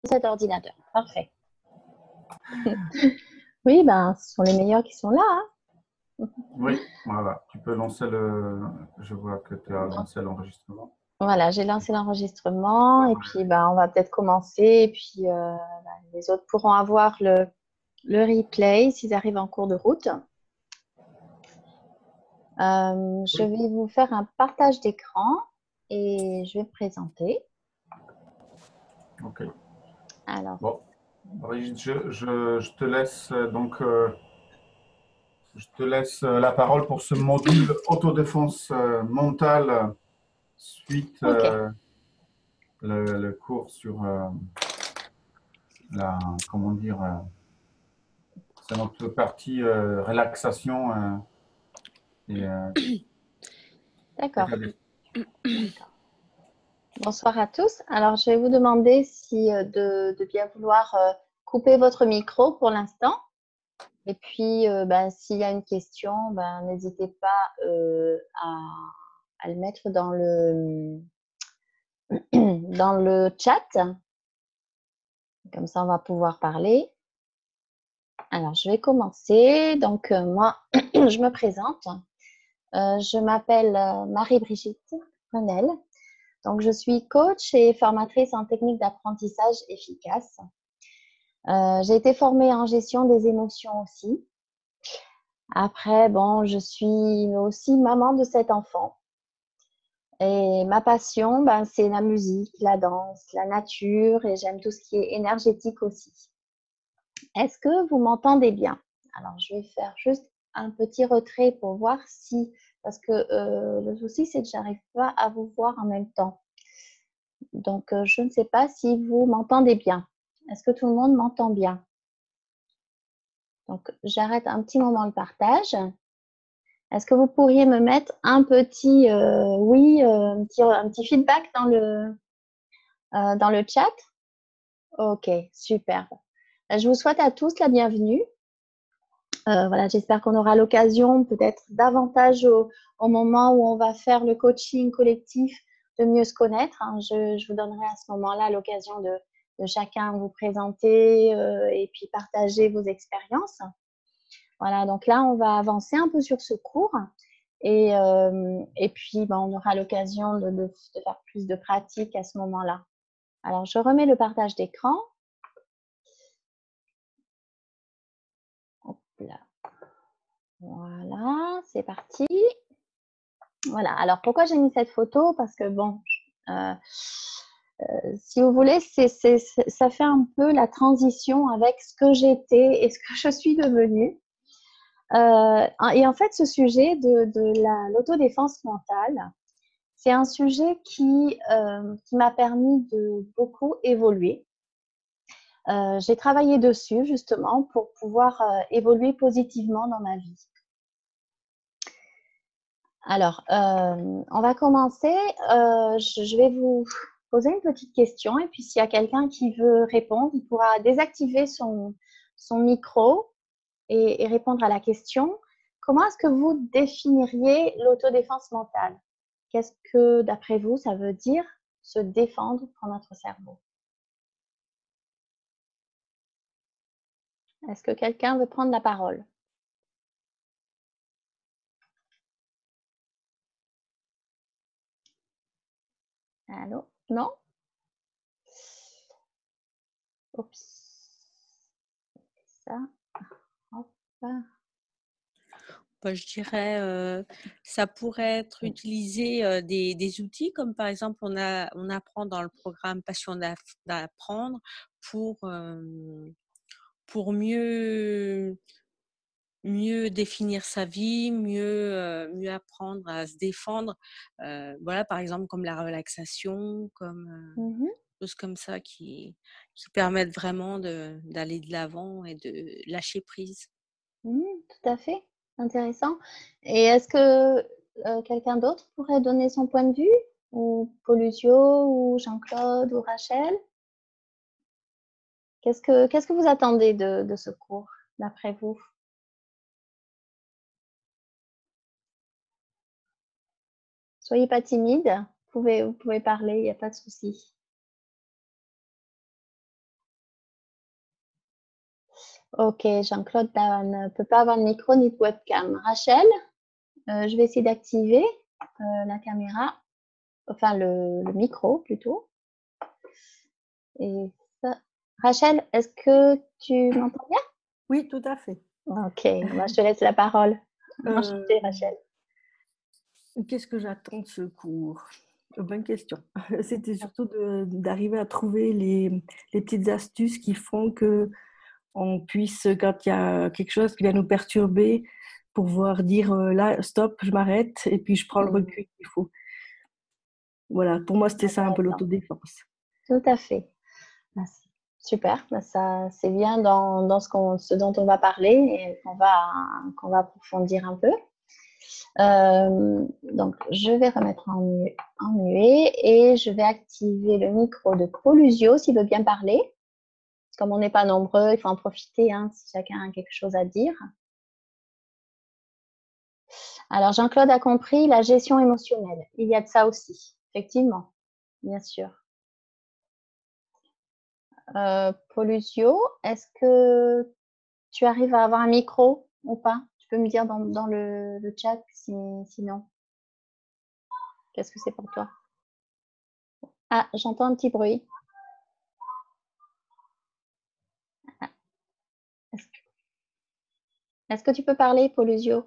cet ordinateur. Parfait. Oui, ben, ce sont les meilleurs qui sont là, hein. Oui, voilà. Tu peux lancer le. Je vois que tu as lancé l'enregistrement. Voilà, j'ai lancé l'enregistrement et puis ben, on va peut-être commencer et puis ben, les autres pourront avoir le replay s'ils arrivent en cours de route. Je Oui, vais vous faire un partage d'écran et je vais me présenter. ok. Alors, Bon, Brigitte, je te laisse je te laisse la parole pour ce module autodéfense mentale suite ok, le cours sur comment dire, c'est notre partie relaxation et d'accord. état d'esprit. D'accord. Bonsoir à tous. Alors, je vais vous demander si de bien vouloir couper votre micro pour l'instant. Et puis, ben, s'il y a une question, ben, n'hésitez pas à le mettre dans le chat. Comme ça, on va pouvoir parler. Alors, je vais commencer. Donc, moi, je me présente. Je m'appelle Marie-Brigitte Renel. Donc, je suis coach et formatrice en technique d'apprentissage efficace. J'ai été formée en gestion des émotions aussi. Après, bon, je suis aussi maman de 7 enfants. Et ma passion, ben, c'est la musique, la danse, la nature et j'aime tout ce qui est énergétique aussi. Est-ce que vous m'entendez bien? Alors, je vais faire juste un petit retrait pour voir si, parce que le souci, c'est que j'arrive pas à vous voir en même temps. Donc, je ne sais pas si vous m'entendez bien. Est-ce que tout le monde m'entend bien? Donc, j'arrête un petit moment le partage. Est-ce que vous pourriez me mettre un petit oui, un petit feedback dans le chat? Ok, super. Je vous souhaite à tous la bienvenue. Voilà, j'espère qu'on aura l'occasion peut-être davantage au moment où on va faire le coaching collectif de mieux se connaître, hein. Je vous donnerai à ce moment-là l'occasion de chacun vous présenter et puis partager vos expériences. Voilà, donc là, on va avancer un peu sur ce cours et puis ben, on aura l'occasion de faire plus de pratique à ce moment-là. Alors, je remets le partage d'écran. Hop là. Voilà, c'est parti. Voilà, alors pourquoi j'ai mis cette photo? Parce que bon, euh, si vous voulez, ça fait un peu la transition avec ce que j'étais et ce que je suis devenue. Et en fait, ce sujet de l'autodéfense mentale, c'est un sujet qui m'a permis de beaucoup évoluer. J'ai travaillé dessus justement pour pouvoir évoluer positivement dans ma vie. Alors, on va commencer. Je vais vous poser une petite question et puis s'il y a quelqu'un qui veut répondre, il pourra désactiver son micro et répondre à la question. Comment est-ce que vous définiriez l'autodéfense mentale? Qu'est-ce que, d'après vous, ça veut dire se défendre pour notre cerveau? Est-ce que quelqu'un veut prendre la parole? Allô? Non? Oups. Ça. Hop. Bah, je dirais, ça pourrait être utilisé des outils comme par exemple on apprend dans le programme Passion d'apprendre pour, pour mieux définir sa vie, mieux apprendre à se défendre. Voilà, par exemple comme la relaxation, comme Mhm. choses comme ça qui permettent vraiment d'aller de l'avant et de lâcher prise. Tout à fait, intéressant. Et est-ce que quelqu'un d'autre pourrait donner son point de vue? Ou Paulusio, ou Jean-Claude, ou Rachel? Qu'est-ce que vous attendez de ce cours, d'après vous? Soyez pas timide, vous pouvez parler, il n'y a pas de souci. Ok, Jean-Claude ne peut pas avoir de micro ni de webcam. Rachel, je vais essayer d'activer la caméra, enfin le micro plutôt. Et ça... Rachel, est-ce que tu m'entends bien? Oui, tout à fait. Ok, moi, je te laisse la parole. Enchantée, Rachel. Qu'est-ce que j'attends de ce cours? Bonne question. C'était surtout d'arriver à trouver les petites astuces qui font que on puisse, quand il y a quelque chose qui vient nous perturber, pouvoir dire là, stop, je m'arrête et puis je prends le recul qu'il faut. Voilà, pour moi, c'était ça un peu l'autodéfense. Tout à fait. Super, ça, c'est bien dans ce dont on va parler et qu'on va approfondir un peu. Donc, je vais remettre en muet et je vais activer le micro de Polusio s'il veut bien parler. Comme on n'est pas nombreux, il faut en profiter si chacun a quelque chose à dire. Alors, Jean-Claude a compris la gestion émotionnelle. Il y a de ça aussi, effectivement, bien sûr. Polusio, est-ce que tu arrives à avoir un micro ou pas? Tu peux me dire dans le chat sinon. Qu'est-ce que c'est pour toi? Ah, j'entends un petit bruit. Est-ce que tu peux parler, Polusio?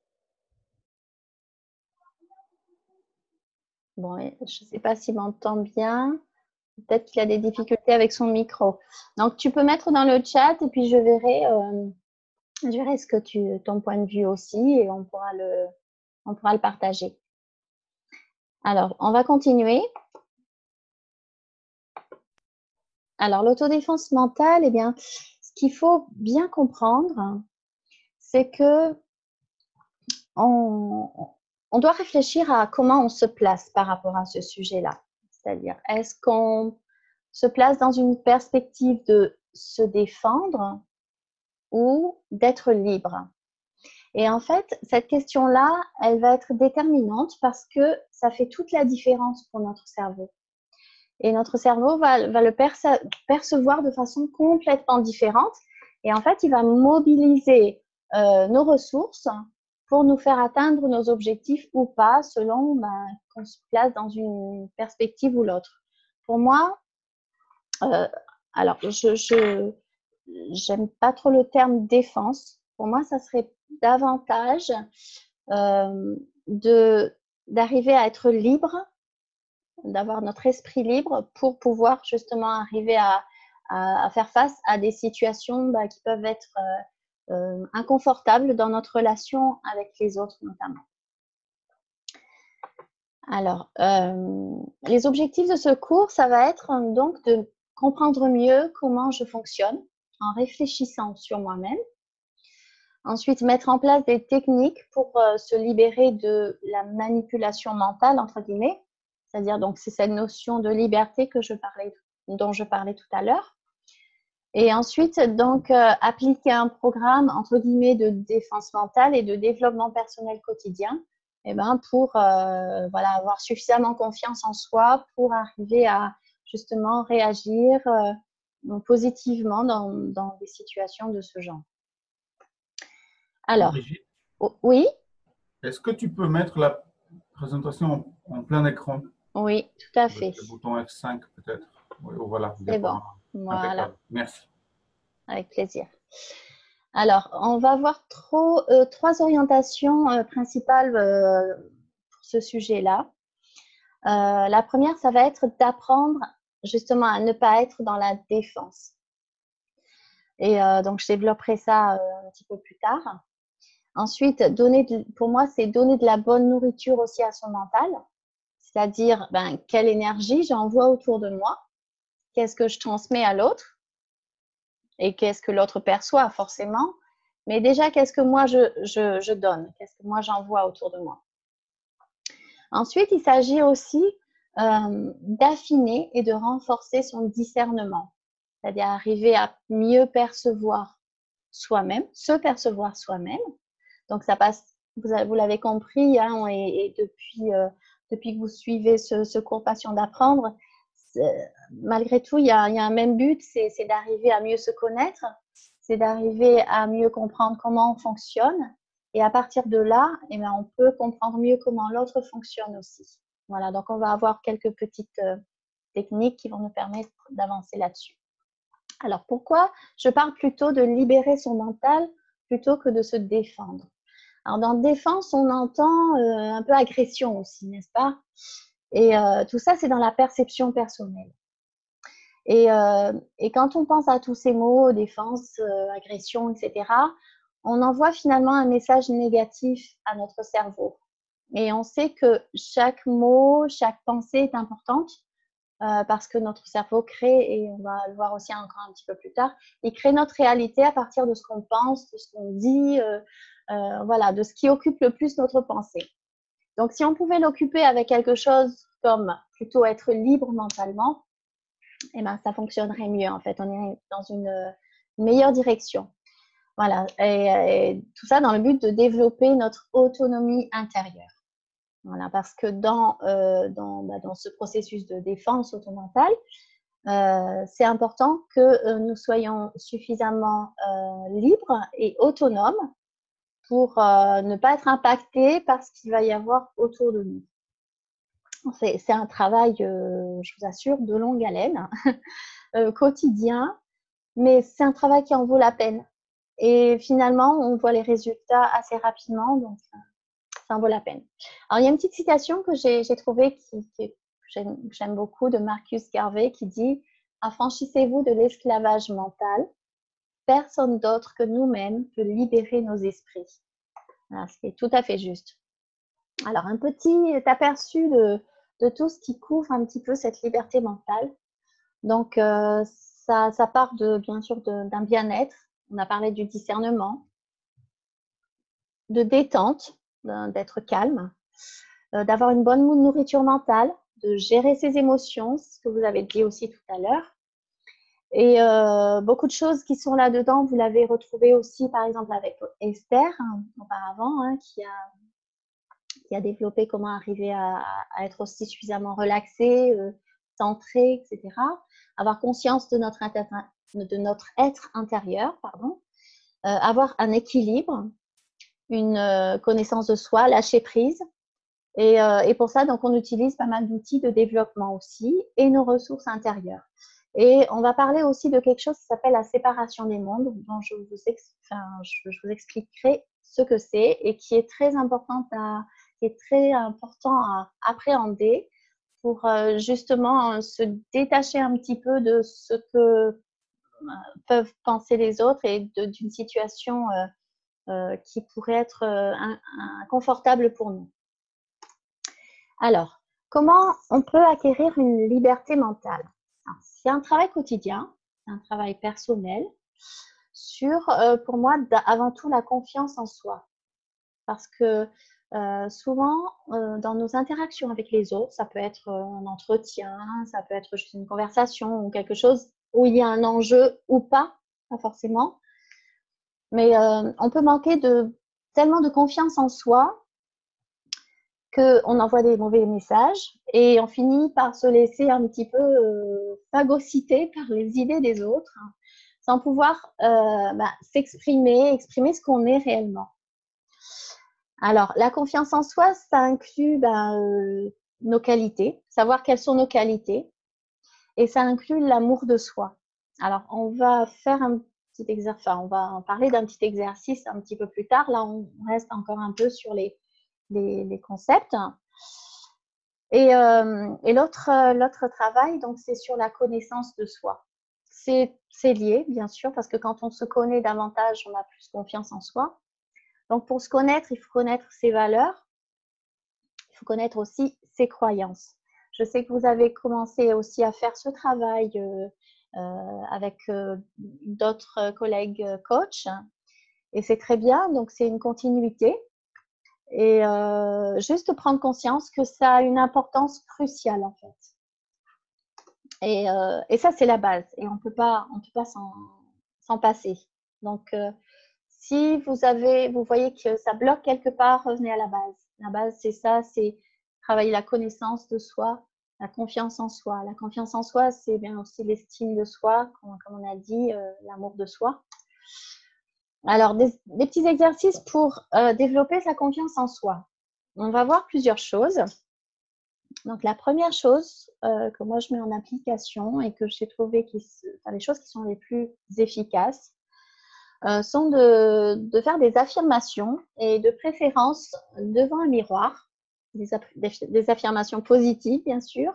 Bon, je ne sais pas s'il m'entend bien. Peut-être qu'il a des difficultés avec son micro. Donc, tu peux mettre dans le chat et puis je verrai ce que ton point de vue aussi et on pourra le partager. Alors, on va continuer. Alors, l'autodéfense mentale, eh bien, ce qu'il faut bien comprendre, c'est que on doit réfléchir à comment on se place par rapport à ce sujet-là. C'est-à-dire, est-ce qu'on se place dans une perspective de se défendre ou d'être libre? Et en fait, cette question-là, elle va être déterminante parce que ça fait toute la différence pour notre cerveau. Et notre cerveau va le percevoir de façon complètement différente. Et en fait, il va mobiliser nos ressources pour nous faire atteindre nos objectifs ou pas, selon qu'on se place dans une perspective ou l'autre. Pour moi, alors, je n'aime pas trop le terme défense. Pour moi, ça serait davantage d'arriver à être libre, d'avoir notre esprit libre pour pouvoir justement arriver à faire face à des situations qui peuvent être inconfortables dans notre relation avec les autres notamment. Alors, les objectifs de ce cours, ça va être donc de comprendre mieux comment je fonctionne en réfléchissant sur moi-même. Ensuite, mettre en place des techniques pour se libérer de la manipulation mentale, entre guillemets. C'est-à-dire, donc, c'est cette notion de liberté dont je parlais tout à l'heure. Et ensuite, donc, appliquer un programme, entre guillemets, de défense mentale et de développement personnel quotidien, pour avoir suffisamment confiance en soi pour arriver à justement réagir positivement dans des situations de ce genre. Alors, Brigitte, oui. est-ce que tu peux mettre la présentation en plein écran? Oui, tout à fait. Le bouton F5 peut-être. Oui, voilà. C'est bon. Voilà. Merci. Avec plaisir. Alors, on va voir trois orientations principales pour ce sujet-là. La première, ça va être d'apprendre justement à ne pas être dans la défense. Et donc, je développerai ça un petit peu plus tard. Ensuite, pour moi, c'est donner de la bonne nourriture aussi à son mental. C'est-à-dire, quelle énergie j'envoie autour de moi, qu'est-ce que je transmets à l'autre et qu'est-ce que l'autre perçoit forcément. Mais déjà, qu'est-ce que moi je donne, qu'est-ce que moi j'envoie autour de moi. Ensuite, il s'agit aussi d'affiner et de renforcer son discernement, c'est-à-dire arriver à mieux percevoir soi-même, se percevoir soi-même. Donc, ça passe, vous l'avez compris, et depuis que vous suivez ce cours Passion d'apprendre, malgré tout, il y a un même but, c'est d'arriver à mieux se connaître, c'est d'arriver à mieux comprendre comment on fonctionne. Et à partir de là, eh bien, on peut comprendre mieux comment l'autre fonctionne aussi. Voilà, donc on va avoir quelques petites techniques qui vont nous permettre d'avancer là-dessus. Alors, pourquoi je parle plutôt de libérer son mental plutôt que de se défendre? Alors, dans défense, on entend un peu agression aussi, n'est-ce pas? Et tout ça, c'est dans la perception personnelle. Et quand on pense à tous ces mots, défense, agression, etc., on envoie finalement un message négatif à notre cerveau. Et on sait que chaque mot, chaque pensée est importante parce que notre cerveau crée, et on va le voir aussi encore un petit peu plus tard, il crée notre réalité à partir de ce qu'on pense, de ce qu'on dit, voilà, de ce qui occupe le plus notre pensée. Donc, si on pouvait l'occuper avec quelque chose comme plutôt être libre mentalement, eh ben, ça fonctionnerait mieux en fait. On est dans une meilleure direction. Voilà, et tout ça dans le but de développer notre autonomie intérieure. Voilà, parce que dans ce processus de défense automentale, c'est important que nous soyons suffisamment libres et autonomes pour ne pas être impactés par ce qu'il va y avoir autour de nous. C'est un travail, je vous assure, de longue haleine, quotidien, mais c'est un travail qui en vaut la peine. Et finalement, on voit les résultats assez rapidement, donc ça en vaut la peine. Alors, il y a une petite citation que j'ai trouvée que j'aime beaucoup de Marcus Garvey qui dit « Affranchissez-vous de l'esclavage mental. Personne d'autre que nous-mêmes peut libérer nos esprits. » Voilà, c'est tout à fait juste. Alors, un petit aperçu de tout ce qui couvre un petit peu cette liberté mentale. Donc, ça part bien sûr d'un bien-être. On a parlé du discernement, de détente, d'être calme, d'avoir une bonne nourriture mentale, de gérer ses émotions, ce que vous avez dit aussi tout à l'heure. Et beaucoup de choses qui sont là-dedans, vous l'avez retrouvé aussi par exemple avec Esther, auparavant, qui a développé comment arriver à être aussi suffisamment relaxé, centré, etc. Avoir conscience de notre être intérieur, avoir un équilibre, une connaissance de soi, lâcher prise. Et pour ça, donc, on utilise pas mal d'outils de développement aussi et nos ressources intérieures. Et on va parler aussi de quelque chose qui s'appelle la séparation des mondes, dont je vous expliquerai ce que c'est et qui est très important à appréhender pour justement se détacher un petit peu de ce que peuvent penser les autres et d'une situation qui pourrait être inconfortable pour nous. Alors, comment on peut acquérir une liberté mentale? C'est un travail quotidien, c'est un travail personnel sur, pour moi, avant tout la confiance en soi. Parce que souvent, dans nos interactions avec les autres, ça peut être un entretien, ça peut être juste une conversation ou quelque chose où il y a un enjeu ou pas forcément. Mais on peut manquer tellement de confiance en soi qu'on envoie des mauvais messages et on finit par se laisser un petit peu phagocyter par les idées des autres sans pouvoir exprimer ce qu'on est réellement. Alors, la confiance en soi, ça inclut nos qualités, savoir quelles sont nos qualités, et ça inclut l'amour de soi. Alors, on va faire on va en parler d'un petit exercice un petit peu plus tard. Là, on reste encore un peu sur les concepts. Et l'autre travail, donc, c'est sur la connaissance de soi. C'est lié, bien sûr, parce que quand on se connaît davantage, on a plus confiance en soi. Donc, pour se connaître, il faut connaître ses valeurs. Il faut connaître aussi ses croyances. Je sais que vous avez commencé aussi à faire ce travail avec d'autres collègues coachs. Et c'est très bien. Donc, c'est une continuité. Et juste prendre conscience que ça a une importance cruciale, en fait. Et ça, c'est la base. Et on peut pas s'en passer. Donc, si vous voyez que ça bloque quelque part, revenez à la base. La base, c'est ça, c'est travailler la connaissance de soi, la confiance en soi. La confiance en soi, c'est bien aussi l'estime de soi, comme on a dit, l'amour de soi. Alors, des petits exercices pour développer sa confiance en soi. On va voir plusieurs choses. Donc, la première chose que moi, je mets en application et que j'ai trouvé les choses qui sont les plus efficaces sont de faire des affirmations et de préférence devant un miroir, des affirmations positives, bien sûr.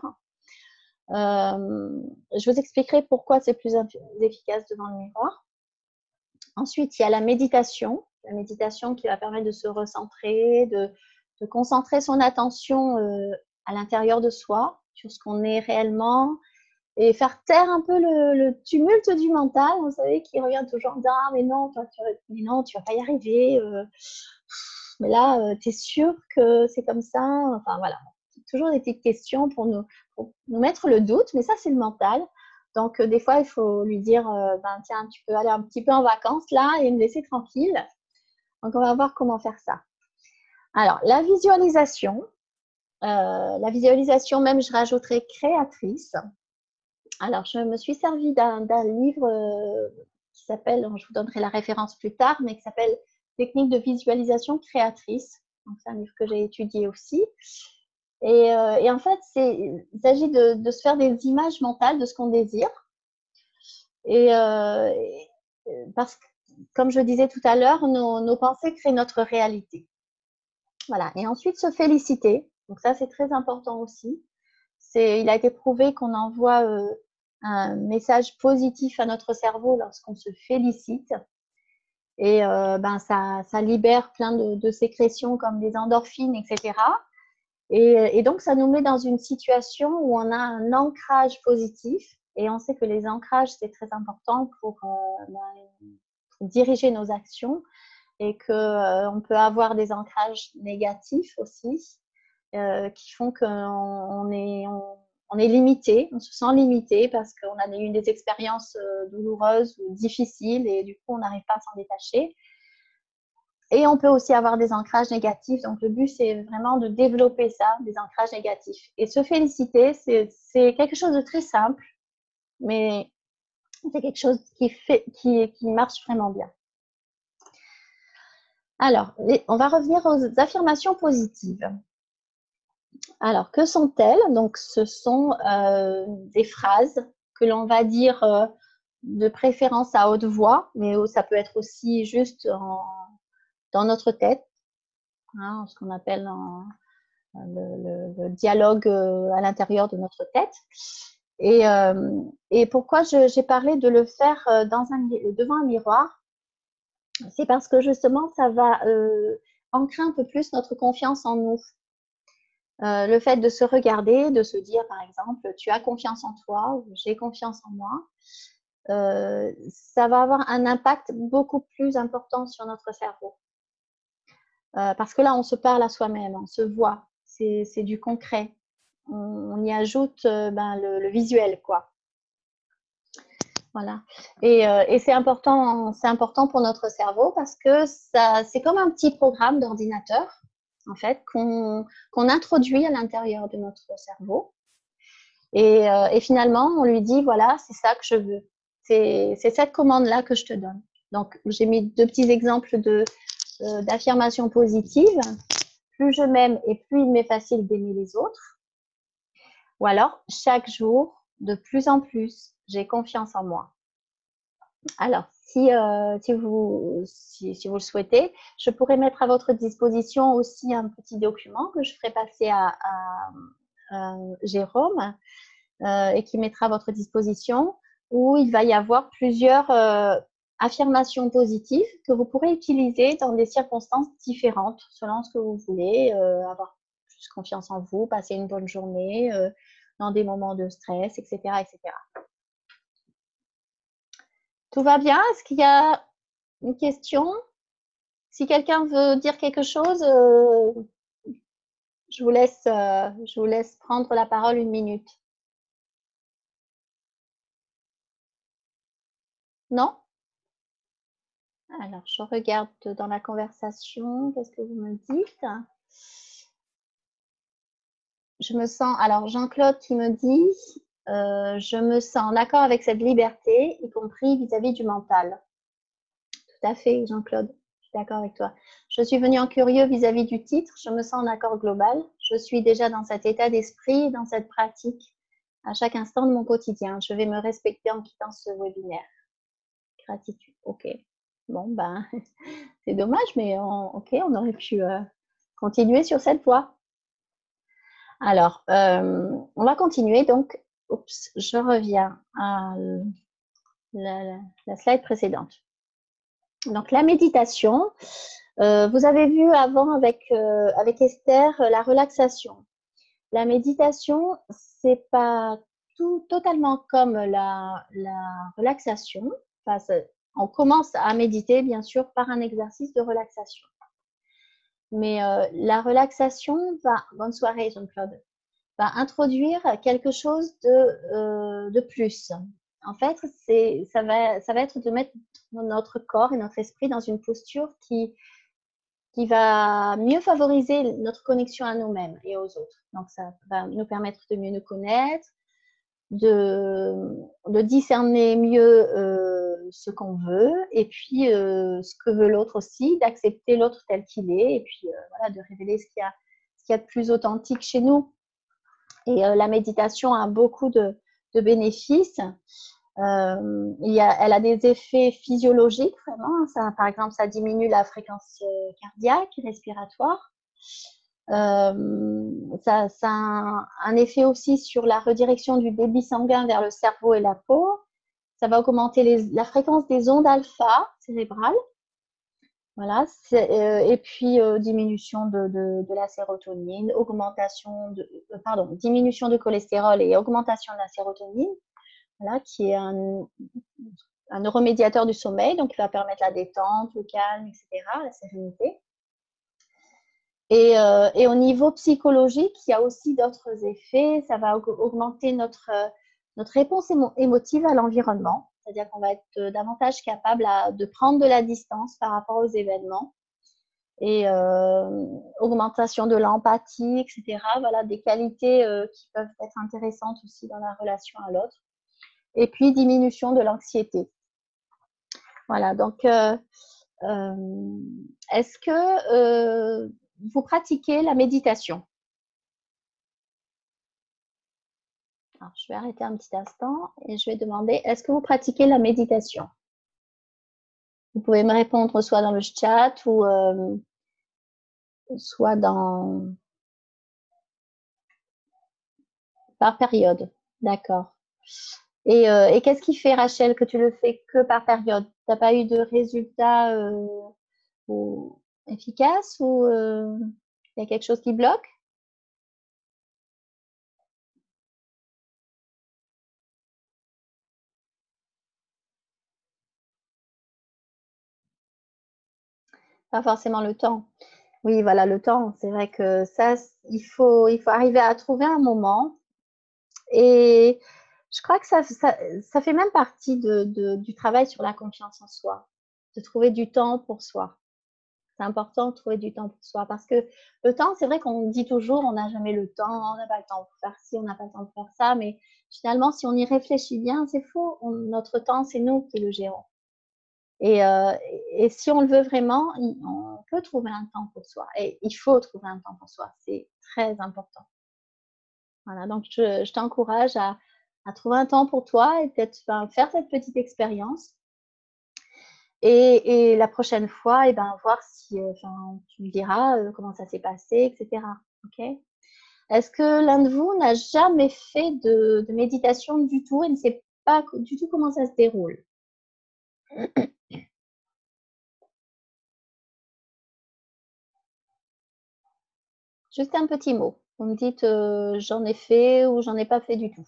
Je vous expliquerai pourquoi c'est plus efficace devant le miroir. Ensuite, il y a la méditation qui va permettre de se recentrer, de concentrer son attention à l'intérieur de soi, sur ce qu'on est réellement, et faire taire un peu le tumulte du mental, vous savez, qui revient toujours en disant « Ah, mais non, tu vas pas y arriver. Mais là, tu es sûr que c'est comme ça ?» Enfin, voilà. Toujours des petites questions pour nous mettre le doute, mais ça, c'est le mental. Donc, des fois, il faut lui dire tiens, tu peux aller un petit peu en vacances là et me laisser tranquille. Donc, on va voir comment faire ça. Alors, la visualisation, même, je rajouterai créatrice. Alors, je me suis servie d'un livre qui s'appelle, je vous donnerai la référence plus tard, mais qui s'appelle Technique de visualisation créatrice. Donc, c'est un livre que j'ai étudié aussi. Et en fait, il s'agit de se faire des images mentales de ce qu'on désire. Et parce que, comme je disais tout à l'heure, nos pensées créent notre réalité. Voilà. Et ensuite, se féliciter. Donc ça, c'est très important aussi. Il a été prouvé qu'on envoie un message positif à notre cerveau lorsqu'on se félicite. Et ça libère plein de sécrétions comme des endorphines, etc. Et donc, ça nous met dans une situation où on a un ancrage positif. Et on sait que les ancrages, c'est très important pour diriger nos actions et qu'on peut avoir des ancrages négatifs aussi qui font qu'on est limité, on se sent limité parce qu'on a eu des expériences douloureuses ou difficiles et du coup, on n'arrive pas à s'en détacher. Et on peut aussi avoir des ancrages négatifs. Donc, le but, c'est vraiment de développer ça, des ancrages négatifs. Et se féliciter, c'est quelque chose de très simple, mais c'est quelque chose qui marche vraiment bien. Alors, on va revenir aux affirmations positives. Alors, que sont-elles? Donc, ce sont des phrases que l'on va dire de préférence à haute voix, mais ça peut être aussi juste dans notre tête, hein, ce qu'on appelle le dialogue à l'intérieur de notre tête. Et pourquoi j'ai parlé de le faire devant un miroir? C'est parce que justement, ça va ancrer un peu plus notre confiance en nous. Le fait de se regarder, de se dire par exemple, tu as confiance en toi ou j'ai confiance en moi, ça va avoir un impact beaucoup plus important sur notre cerveau. Parce que là, on se parle à soi-même, on se voit, c'est du concret. On y ajoute le visuel, quoi. Voilà. Et c'est important pour notre cerveau parce que c'est comme un petit programme d'ordinateur, en fait, qu'on introduit à l'intérieur de notre cerveau. Et finalement, on lui dit, voilà, c'est ça que je veux. C'est cette commande-là que je te donne. Donc, j'ai mis 2 petits exemples d'affirmations positives. Plus je m'aime et plus il m'est facile d'aimer les autres. Ou alors, chaque jour, de plus en plus, j'ai confiance en moi. Alors, si vous le souhaitez, je pourrais mettre à votre disposition aussi un petit document que je ferai passer à Jérôme et qui mettra à votre disposition où il va y avoir plusieurs affirmations positives que vous pourrez utiliser dans des circonstances différentes selon ce que vous voulez, avoir plus confiance en vous, passer une bonne journée dans des moments de stress, etc., etc. Tout va bien? Est-ce qu'il y a une question? Si quelqu'un veut dire quelque chose, je vous laisse prendre la parole 1 minute. Non? Alors, je regarde dans la conversation. Qu'est-ce que vous me dites? Alors Jean-Claude qui me dit je me sens en accord avec cette liberté, y compris vis-à-vis du mental. tout à fait, Jean-Claude. Je suis d'accord avec toi. Je suis venue en curieux vis-à-vis du titre. Je me sens en accord global. Je suis déjà dans cet état d'esprit, dans cette pratique à chaque instant de mon quotidien. Je vais me respecter en quittant ce webinaire. Gratitude. OK. Bon, ben, c'est dommage, mais OK, on aurait pu continuer sur cette voie. Alors, on va continuer. Donc, oups, je reviens à la slide précédente. Donc, la méditation. Vous avez vu avant avec Esther la relaxation. La méditation, c'est pas totalement comme la relaxation. Enfin, on commence à méditer, bien sûr, par un exercice de relaxation. Mais la relaxation bonne soirée Jean-Claude, va introduire quelque chose de plus. En fait, ça va être de mettre notre corps et notre esprit dans une posture qui va mieux favoriser notre connexion à nous-mêmes et aux autres. Donc, ça va nous permettre de mieux nous connaître, de discerner mieux ce qu'on veut et puis ce que veut l'autre aussi, d'accepter l'autre tel qu'il est et puis voilà, de révéler ce qu'il y a de plus authentique chez nous. Et la méditation a beaucoup de bénéfices. Elle a des effets physiologiques, vraiment. Ça, par exemple, ça diminue la fréquence cardiaque, respiratoire. Ça a un effet aussi sur la redirection du débit sanguin vers le cerveau et la peau. Ça va augmenter la fréquence des ondes alpha cérébrales. Voilà. Et puis, diminution de la sérotonine, diminution de cholestérol et augmentation de la sérotonine. Voilà, qui est un neuromédiateur du sommeil, donc qui va permettre la détente, le calme, etc., la sérénité. Et au niveau psychologique, il y a aussi d'autres effets. Ça va augmenter notre réponse émotive à l'environnement, c'est-à-dire qu'on va être davantage capable de prendre de la distance par rapport aux événements. Et augmentation de l'empathie, etc. Voilà, des qualités qui peuvent être intéressantes aussi dans la relation à l'autre. Et puis, diminution de l'anxiété. Voilà, donc, est-ce que vous pratiquez la méditation? Alors, je vais arrêter un petit instant et je vais demander, est-ce que vous pratiquez la méditation? Vous pouvez me répondre soit dans le chat ou soit par période. D'accord. Et qu'est-ce qui fait, Rachel, que tu le fais que par période? Tu n'as pas eu de résultats efficaces ou il y a quelque chose qui bloque? Pas forcément le temps. Oui, voilà, le temps. C'est vrai que ça, il faut arriver à trouver un moment. Et je crois que ça fait même partie du travail sur la confiance en soi, de trouver du temps pour soi. C'est important de trouver du temps pour soi parce que le temps, c'est vrai qu'on dit toujours on n'a jamais le temps, on n'a pas le temps pour faire ci, on n'a pas le temps pour faire ça, mais finalement, si on y réfléchit bien, c'est faux. Notre temps, c'est nous qui le gérons. Et si on le veut vraiment, on peut trouver un temps pour soi. Et il faut trouver un temps pour soi. C'est très important. Voilà, donc je t'encourage à trouver un temps pour toi et peut-être faire cette petite expérience. Et la prochaine fois, voir si tu me diras comment ça s'est passé, etc. Okay. Est-ce que l'un de vous n'a jamais fait de méditation du tout et ne sait pas du tout comment ça se déroule? Juste un petit mot. Vous me dites j'en ai fait ou j'en ai pas fait du tout.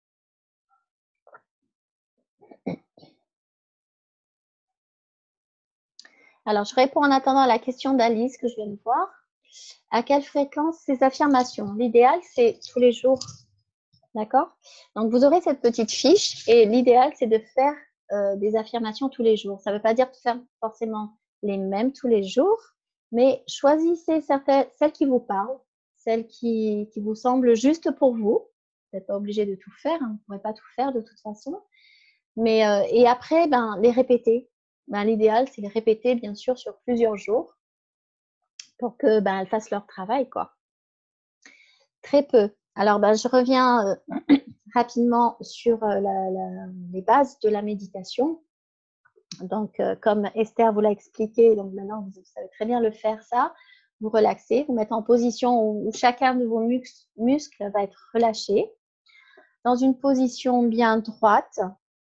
Alors, je réponds en attendant à la question d'Alice que je viens de voir. À quelle fréquence ces affirmations? L'idéal, c'est tous les jours. D'accord? Donc, vous aurez cette petite fiche et l'idéal, c'est de faire des affirmations tous les jours. Ça ne veut pas dire de faire forcément les mêmes tous les jours, mais choisissez celles qui vous parlent, celles qui vous semblent justes pour vous. Vous n'êtes pas obligé de tout faire, hein. Vous ne pourrez pas tout faire de toute façon. Mais, et après, les répéter. ben, l'idéal, c'est de répéter, bien sûr, sur plusieurs jours pour que elles fassent leur travail, quoi. Très peu. Alors, je reviens rapidement sur les bases de la méditation. Donc, comme Esther vous l'a expliqué, donc maintenant, vous savez très bien le faire, ça. Vous relaxez, vous mettez en position où chacun de vos muscles va être relâché, dans une position bien droite,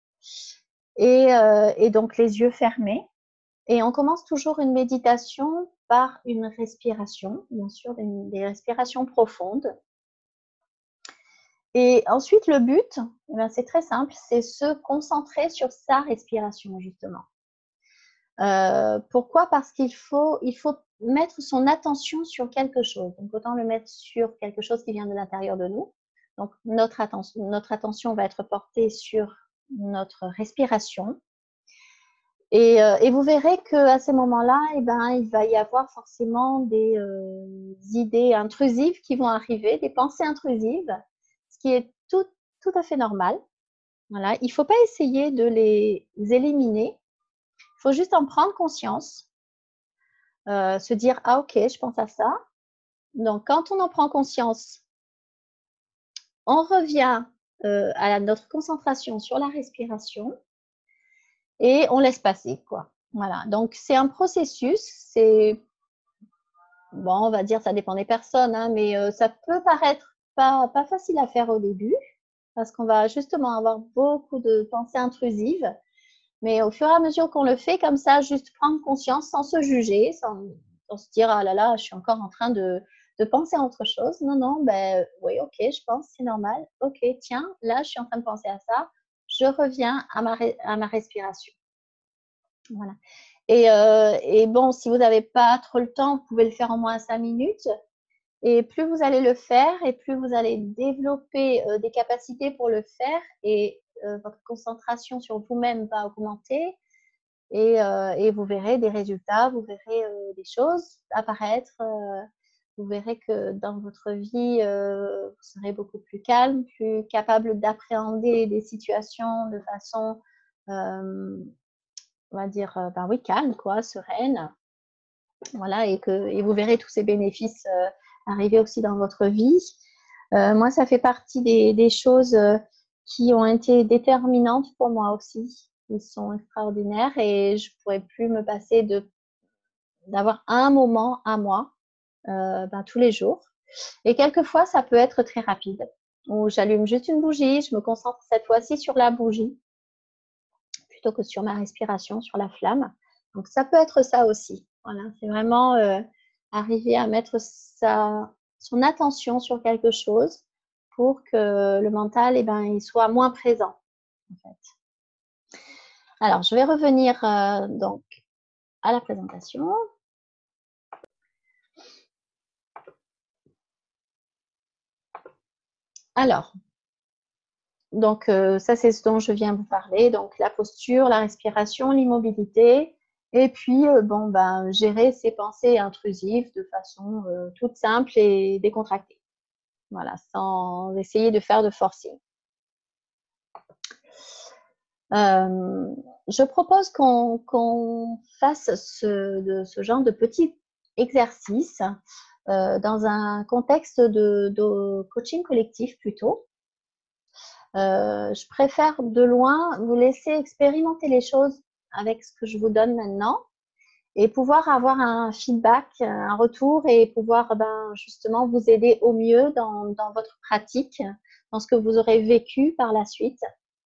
et donc les yeux fermés. Et on commence toujours une méditation par une respiration, bien sûr, des respirations profondes. Et ensuite, le but, c'est très simple, c'est se concentrer sur sa respiration, justement. Pourquoi? Parce qu'il faut mettre son attention sur quelque chose. Donc, autant le mettre sur quelque chose qui vient de l'intérieur de nous. Donc, notre attention va être portée sur notre respiration. Et vous verrez qu'à ces moments-là, il va y avoir forcément des idées intrusives qui vont arriver, des pensées intrusives, ce qui est tout à fait normal. Voilà. Il ne faut pas essayer de les éliminer. Il faut juste en prendre conscience, se dire « Ah, ok, je pense à ça ». Donc, quand on en prend conscience, on revient à notre concentration sur la respiration et on laisse passer, quoi. Voilà. Donc, c'est un processus. C'est, bon, on va dire, ça dépend des personnes, hein, mais ça peut paraître pas facile à faire au début parce qu'on va justement avoir beaucoup de pensées intrusives. Mais au fur et à mesure qu'on le fait comme ça, juste prendre conscience sans se juger, sans se dire « Ah là là, je suis encore en train de penser à autre chose ». Non, oui, ok, je pense, c'est normal. Ok, tiens, là, je suis en train de penser à ça. Je reviens à ma respiration. Voilà. Et bon, si vous n'avez pas trop le temps, vous pouvez le faire en moins 5 minutes. Et plus vous allez le faire et plus vous allez développer des capacités pour le faire et votre concentration sur vous-même va augmenter et vous verrez des résultats, vous verrez des choses apparaître. Vous verrez que dans votre vie, vous serez beaucoup plus calme, plus capable d'appréhender des situations de façon, on va dire, oui, calme, quoi, sereine. Voilà, et vous verrez tous ces bénéfices arriver aussi dans votre vie. Moi, ça fait partie des choses qui ont été déterminantes pour moi aussi. Ils sont extraordinaires et je ne pourrais plus me passer d'avoir un moment à moi tous les jours. Et quelquefois, ça peut être très rapide, où j'allume juste une bougie, je me concentre cette fois-ci sur la bougie plutôt que sur ma respiration, sur la flamme. Donc, ça peut être ça aussi. Voilà, c'est vraiment arriver à mettre son attention sur quelque chose pour que le mental, il soit moins présent, en fait. Alors, je vais revenir donc à la présentation. Alors, donc ça, c'est ce dont je viens vous parler. Donc, la posture, la respiration, l'immobilité. Et puis, gérer ses pensées intrusives de façon toute simple et décontractée. Voilà, sans essayer de faire de forcing. Je propose qu'on fasse ce genre de petit exercice dans un contexte de coaching collectif plutôt. Je préfère de loin vous laisser expérimenter les choses avec ce que je vous donne maintenant et pouvoir avoir un feedback, un retour et pouvoir justement vous aider au mieux dans votre pratique, dans ce que vous aurez vécu par la suite.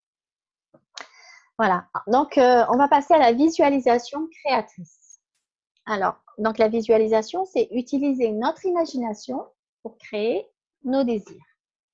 Voilà, donc on va passer à la visualisation créatrice. Alors, donc la visualisation, c'est utiliser notre imagination pour créer nos désirs.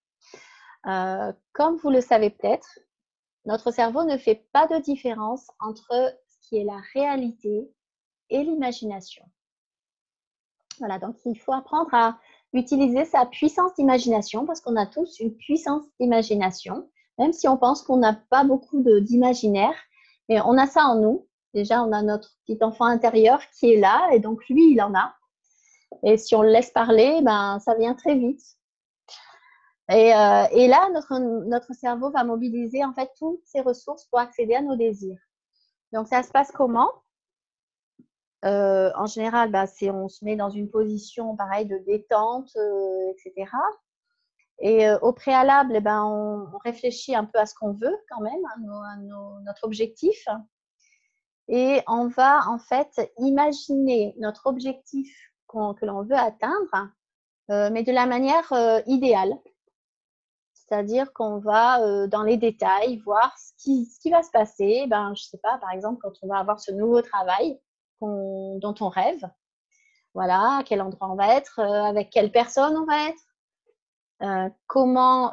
Comme vous le savez peut-être, notre cerveau ne fait pas de différence entre ce qui est la réalité et l'imagination. Voilà, donc il faut apprendre à utiliser sa puissance d'imagination parce qu'on a tous une puissance d'imagination, même si on pense qu'on n'a pas beaucoup d'imaginaire, mais on a ça en nous. Déjà, on a notre petit enfant intérieur qui est là et donc lui, il en a. Et si on le laisse parler, ça vient très vite. Et là, notre cerveau va mobiliser en fait toutes ses ressources pour accéder à nos désirs. Donc, ça se passe comment? En général, on se met dans une position pareil de détente, etc. Et au préalable, on réfléchit un peu à ce qu'on veut quand même, notre objectif. Et on va en fait imaginer notre objectif que l'on veut atteindre, mais de la manière idéale. C'est-à-dire qu'on va dans les détails voir ce qui va se passer. Je ne sais pas, par exemple, quand on va avoir ce nouveau travail dont on rêve. Voilà, à quel endroit on va être, avec quelle personne on va être, comment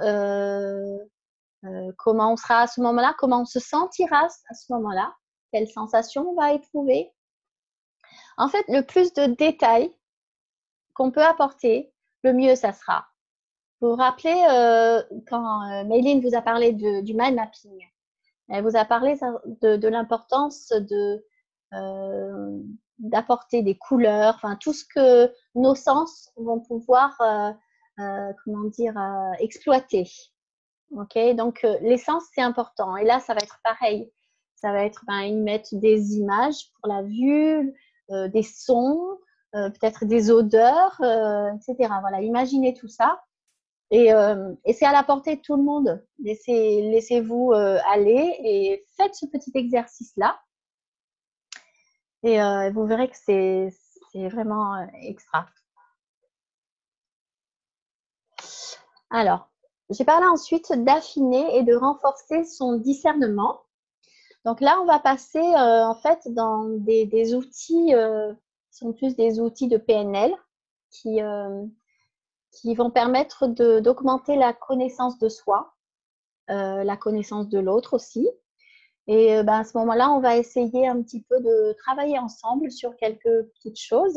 on sera à ce moment-là, comment on se sentira à ce moment-là, quelles sensations on va éprouver. En fait, le plus de détails qu'on peut apporter, le mieux ça sera. Vous vous rappelez quand Méline vous a parlé du mind mapping, elle vous a parlé de l'importance d'apporter des couleurs, enfin tout ce que nos sens vont pouvoir exploiter. Ok, donc les sens c'est important. Et là ça va être pareil. Ça va être ils mettent des images pour la vue, des sons, peut-être des odeurs, etc. Voilà, imaginez tout ça. Et c'est à la portée de tout le monde. Laissez-vous aller et faites ce petit exercice-là. Et vous verrez que c'est vraiment extra. Alors, j'ai parlé ensuite d'affiner et de renforcer son discernement. Donc là, on va passer en fait dans des outils qui sont plus des outils de PNL qui vont permettre d'augmenter la connaissance de soi, la connaissance de l'autre aussi. Et à ce moment-là, on va essayer un petit peu de travailler ensemble sur quelques petites choses.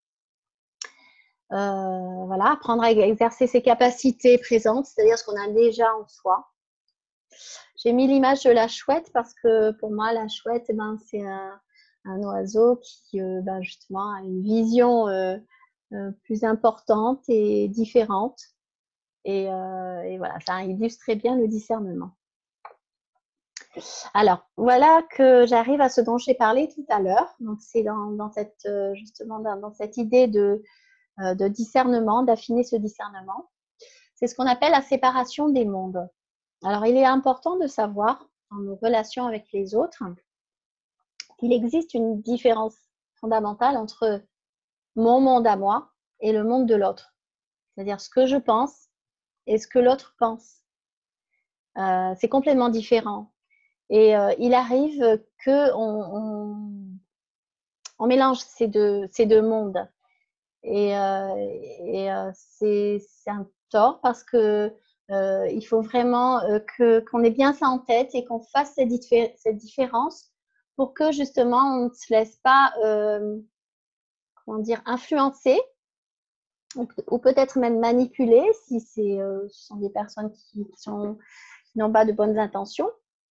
Voilà, apprendre à exercer ses capacités présentes, c'est-à-dire ce qu'on a déjà en soi. J'ai mis l'image de la chouette parce que pour moi, la chouette, c'est un oiseau qui justement a une vision plus importante et différente. Et voilà, ça illustre très bien le discernement. Alors, voilà que j'arrive à ce dont j'ai parlé tout à l'heure. Donc, c'est dans cette idée de discernement, d'affiner ce discernement. C'est ce qu'on appelle la séparation des mondes. Alors, il est important de savoir, dans nos relations avec les autres, qu'il existe une différence fondamentale entre mon monde à moi et le monde de l'autre. C'est-à-dire ce que je pense et ce que l'autre pense. C'est complètement différent. Et il arrive qu'on mélange ces deux mondes. Et c'est un tort parce que il faut vraiment qu'on ait bien ça en tête et qu'on fasse cette différence pour que justement on ne se laisse pas influencer ou peut-être même manipuler si ce sont des personnes qui n'ont pas de bonnes intentions.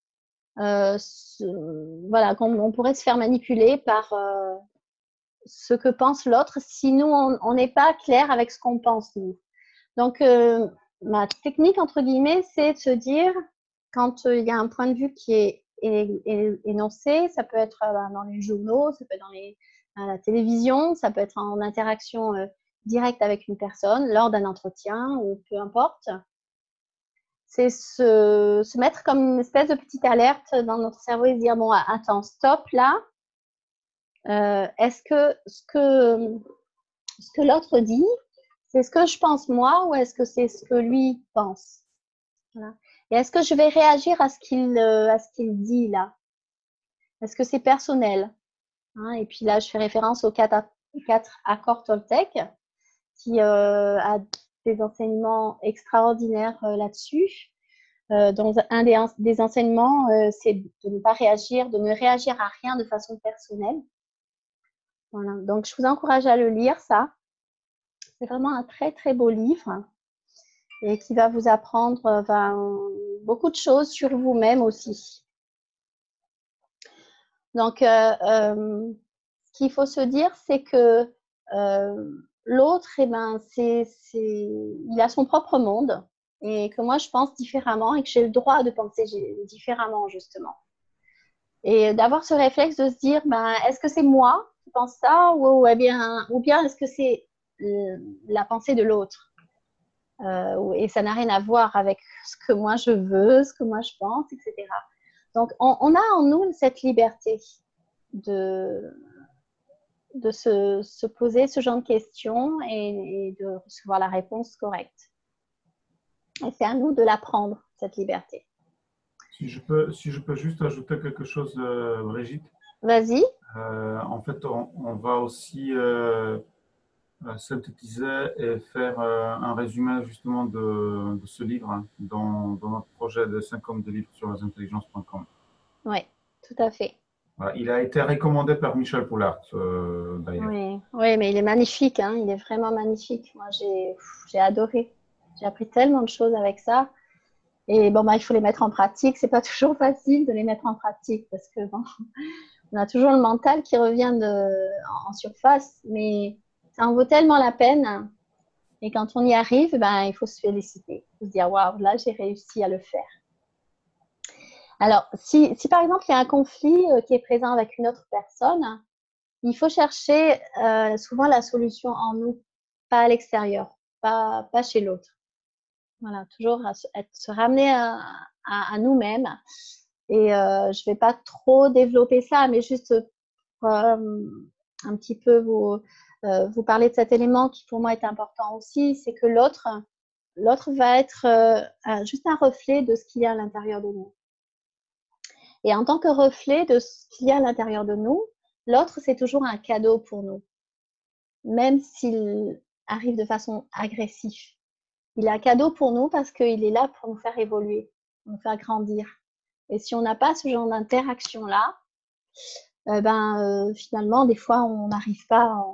Voilà, on pourrait se faire manipuler par ce que pense l'autre si nous, on n'est pas clair avec ce qu'on pense, nous. Donc, ma technique, entre guillemets, c'est de se dire, quand il y a un point de vue qui est énoncé, ça peut être dans les journaux, ça peut être à la télévision, ça peut être en interaction directe avec une personne, lors d'un entretien ou peu importe. C'est se mettre comme une espèce de petite alerte dans notre cerveau et se dire, bon, attends, stop là. Est-ce que ce que l'autre dit, c'est ce que je pense moi ou est-ce que c'est ce que lui pense? Voilà. Et est-ce que je vais réagir à ce qu'il dit là? Est-ce que c'est personnel? Et puis là, je fais référence aux 4 accords Toltec qui a des enseignements extraordinaires là-dessus. Donc, un des enseignements, c'est de ne pas réagir, de ne réagir à rien de façon personnelle. Voilà. Donc, je vous encourage à le lire, ça. C'est vraiment un très, très beau livre et qui va vous apprendre beaucoup de choses sur vous-même aussi. Donc, ce qu'il faut se dire, c'est que l'autre, il a son propre monde et que moi, je pense différemment et que j'ai le droit de penser différemment, justement. Et d'avoir ce réflexe de se dire, ben, est-ce que c'est moi qui pense ça ou bien est-ce que c'est la pensée de l'autre et ça n'a rien à voir avec ce que moi je veux, ce que moi je pense, etc. Donc, on a en nous cette liberté de, de se poser ce genre de questions et de recevoir la réponse correcte. Et c'est à nous de l'apprendre, cette liberté. Si je peux juste ajouter quelque chose, Brigitte. Vas-y. En fait, on va aussi synthétiser et faire un résumé justement de ce livre hein, dans notre projet de 50 de livres sur les intelligences.com. Oui, tout à fait. Voilà, il a été recommandé par Michel Poulart, d'ailleurs. Oui, oui, mais il est magnifique, hein, il est vraiment magnifique. Moi, j'ai adoré. J'ai appris tellement de choses avec ça. Et bon, bah, il faut les mettre en pratique. C'est pas toujours facile de les mettre en pratique parce que bon, on a toujours le mental qui revient en surface, mais ça en vaut tellement la peine. Et quand on y arrive, ben, il faut se féliciter. Il faut se dire, waouh, là, j'ai réussi à le faire. Alors, si par exemple, il y a un conflit qui est présent avec une autre personne, il faut chercher souvent la solution en nous, pas à l'extérieur, pas chez l'autre. Voilà, toujours se ramener à nous-mêmes. Et je ne vais pas trop développer ça, mais juste un petit peu vous parler de cet élément qui pour moi est important aussi, c'est que l'autre va être juste un reflet de ce qu'il y a à l'intérieur de nous. Et en tant que reflet de ce qu'il y a à l'intérieur de nous, l'autre, c'est toujours un cadeau pour nous, même s'il arrive de façon agressive. Il est un cadeau pour nous parce qu'il est là pour nous faire évoluer, pour nous faire grandir. Et si on n'a pas ce genre d'interaction-là, finalement, des fois, on n'arrive pas,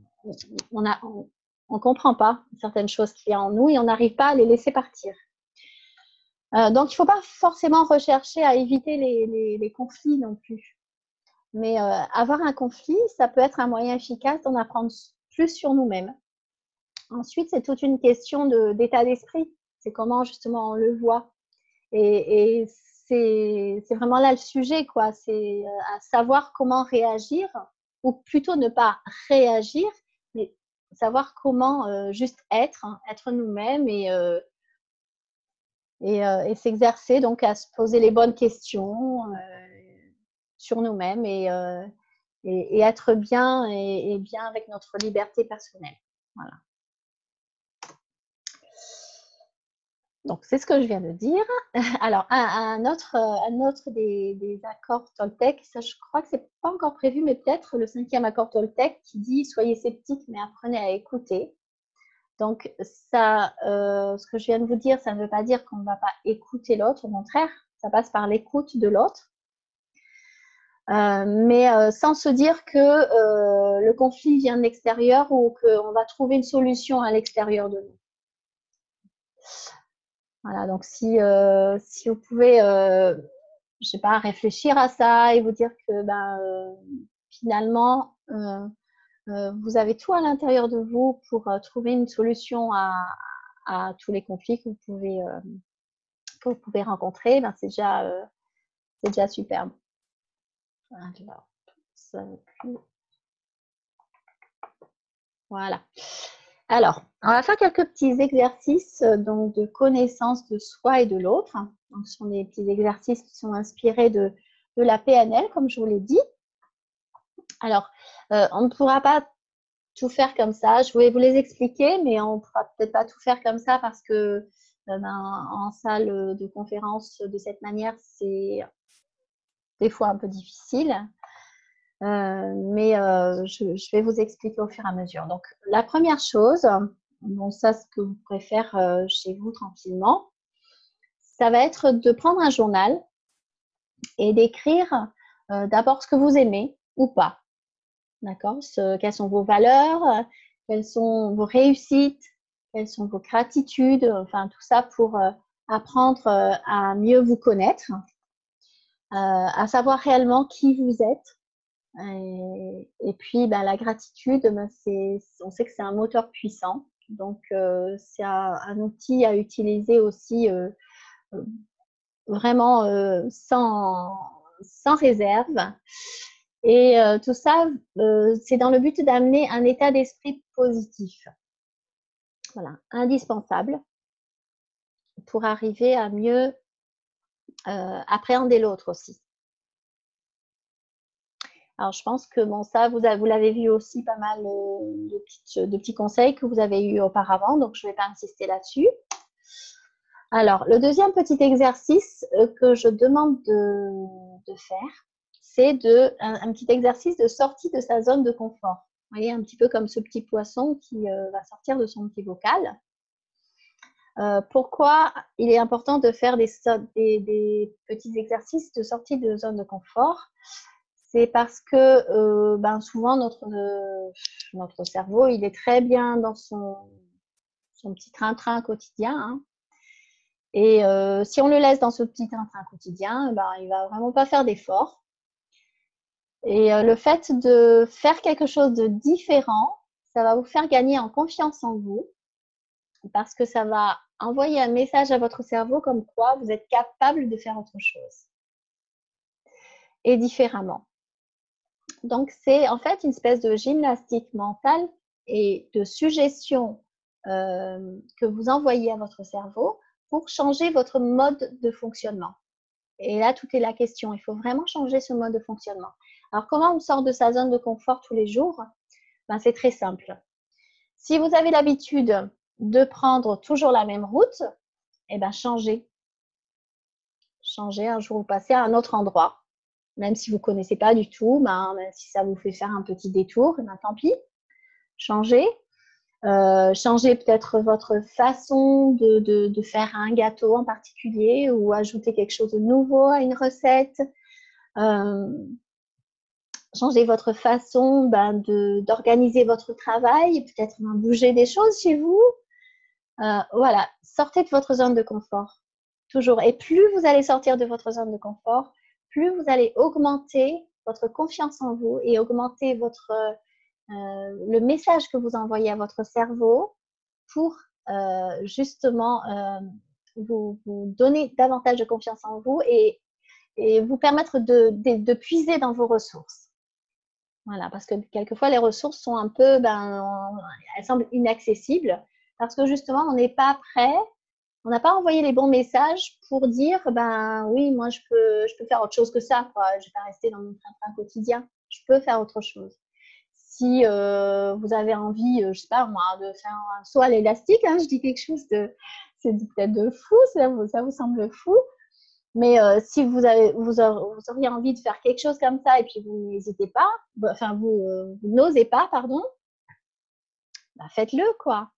on comprend pas certaines choses qu'il y a en nous et on n'arrive pas à les laisser partir. Donc, il ne faut pas forcément rechercher à éviter les conflits non plus. Mais avoir un conflit, ça peut être un moyen efficace d'en apprendre plus sur nous-mêmes. Ensuite, c'est toute une question d'état d'esprit. C'est comment justement on le voit. Et c'est vraiment là le sujet, quoi. C'est à savoir comment réagir, ou plutôt ne pas réagir, mais savoir comment juste être nous-mêmes et s'exercer donc à se poser les bonnes questions sur nous-mêmes et être bien et bien avec notre liberté personnelle. Voilà. Donc, c'est ce que je viens de dire. Alors, un autre des accords Toltec, ça, je crois que ce n'est pas encore prévu, mais peut-être le 5e accord Toltec qui dit « Soyez sceptiques, mais apprenez à écouter ». Donc, ça, ce que je viens de vous dire, ça ne veut pas dire qu'on ne va pas écouter l'autre. Au contraire, ça passe par l'écoute de l'autre. Mais sans se dire que le conflit vient de l'extérieur ou qu'on va trouver une solution à l'extérieur de nous. Voilà, donc si vous pouvez, je sais pas, réfléchir à ça et vous dire que finalement, vous avez tout à l'intérieur de vous pour trouver une solution à tous les conflits que vous pouvez rencontrer, c'est déjà superbe. Alors, ça ne plus. Voilà. Alors, on va faire quelques petits exercices donc, de connaissance de soi et de l'autre. Donc, ce sont des petits exercices qui sont inspirés de la PNL, comme je vous l'ai dit. Alors, on ne pourra pas tout faire comme ça. Je vais vous les expliquer, mais on ne pourra peut-être pas tout faire comme ça parce que en salle de conférence, de cette manière, c'est des fois un peu difficile. Mais je vais vous expliquer au fur et à mesure. Donc, la première chose, bon, ça, ce que vous pourrez faire chez vous tranquillement, ça va être de prendre un journal et d'écrire d'abord ce que vous aimez ou pas. D'accord? Quelles sont vos valeurs, quelles sont vos réussites, quelles sont vos gratitudes, enfin tout ça pour apprendre à mieux vous connaître, à savoir réellement qui vous êtes. Et puis, la gratitude, on sait que c'est un moteur puissant. Donc, c'est un outil à utiliser aussi vraiment sans réserve. Et tout ça, c'est dans le but d'amener un état d'esprit positif. Voilà, indispensable pour arriver à mieux appréhender l'autre aussi. Alors, je pense que bon, ça, vous l'avez vu aussi pas mal de petits conseils que vous avez eus auparavant, donc je ne vais pas insister là-dessus. Alors, le deuxième petit exercice que je demande de faire, c'est un petit exercice de sortie de sa zone de confort. Vous voyez, un petit peu comme ce petit poisson qui va sortir de son petit bocal. Pourquoi il est important de faire des petits exercices de sortie de zone de confort? C'est parce que souvent notre cerveau, il est très bien dans son petit train-train quotidien. Hein. Et si on le laisse dans ce petit train-train quotidien, il ne va vraiment pas faire d'efforts. Et le fait de faire quelque chose de différent, ça va vous faire gagner en confiance en vous parce que ça va envoyer un message à votre cerveau comme quoi vous êtes capable de faire autre chose et différemment. Donc, c'est en fait une espèce de gymnastique mentale et de suggestion que vous envoyez à votre cerveau pour changer votre mode de fonctionnement. Et là, tout est la question. Il faut vraiment changer ce mode de fonctionnement. Alors, comment on sort de sa zone de confort tous les jours? C'est très simple. Si vous avez l'habitude de prendre toujours la même route, changez. Changez, un jour vous passez à un autre endroit. Même si vous ne connaissez pas du tout, même si ça vous fait faire un petit détour, tant pis. Changez. Changez peut-être votre façon de faire un gâteau en particulier ou ajouter quelque chose de nouveau à une recette. Changez votre façon d'organiser votre travail, peut-être bouger des choses chez vous. Voilà, sortez de votre zone de confort. Toujours. Et plus vous allez sortir de votre zone de confort, plus vous allez augmenter votre confiance en vous et augmenter le message que vous envoyez à votre cerveau pour justement vous donner davantage de confiance en vous et vous permettre de puiser dans vos ressources. Voilà, parce que quelquefois les ressources sont un peu, elles semblent inaccessibles parce que justement on n'est pas prêt. On n'a pas envoyé les bons messages pour dire, oui, moi, je peux faire autre chose que ça, quoi. Je ne vais pas rester dans mon train-train quotidien. Je peux faire autre chose. Si vous avez envie, je ne sais pas moi, de faire un saut à l'élastique, hein, je dis quelque chose c'est peut-être de fou, ça vous semble fou. Mais si vous auriez envie de faire quelque chose comme ça et puis vous n'hésitez pas, vous n'osez pas, pardon, faites-le, quoi.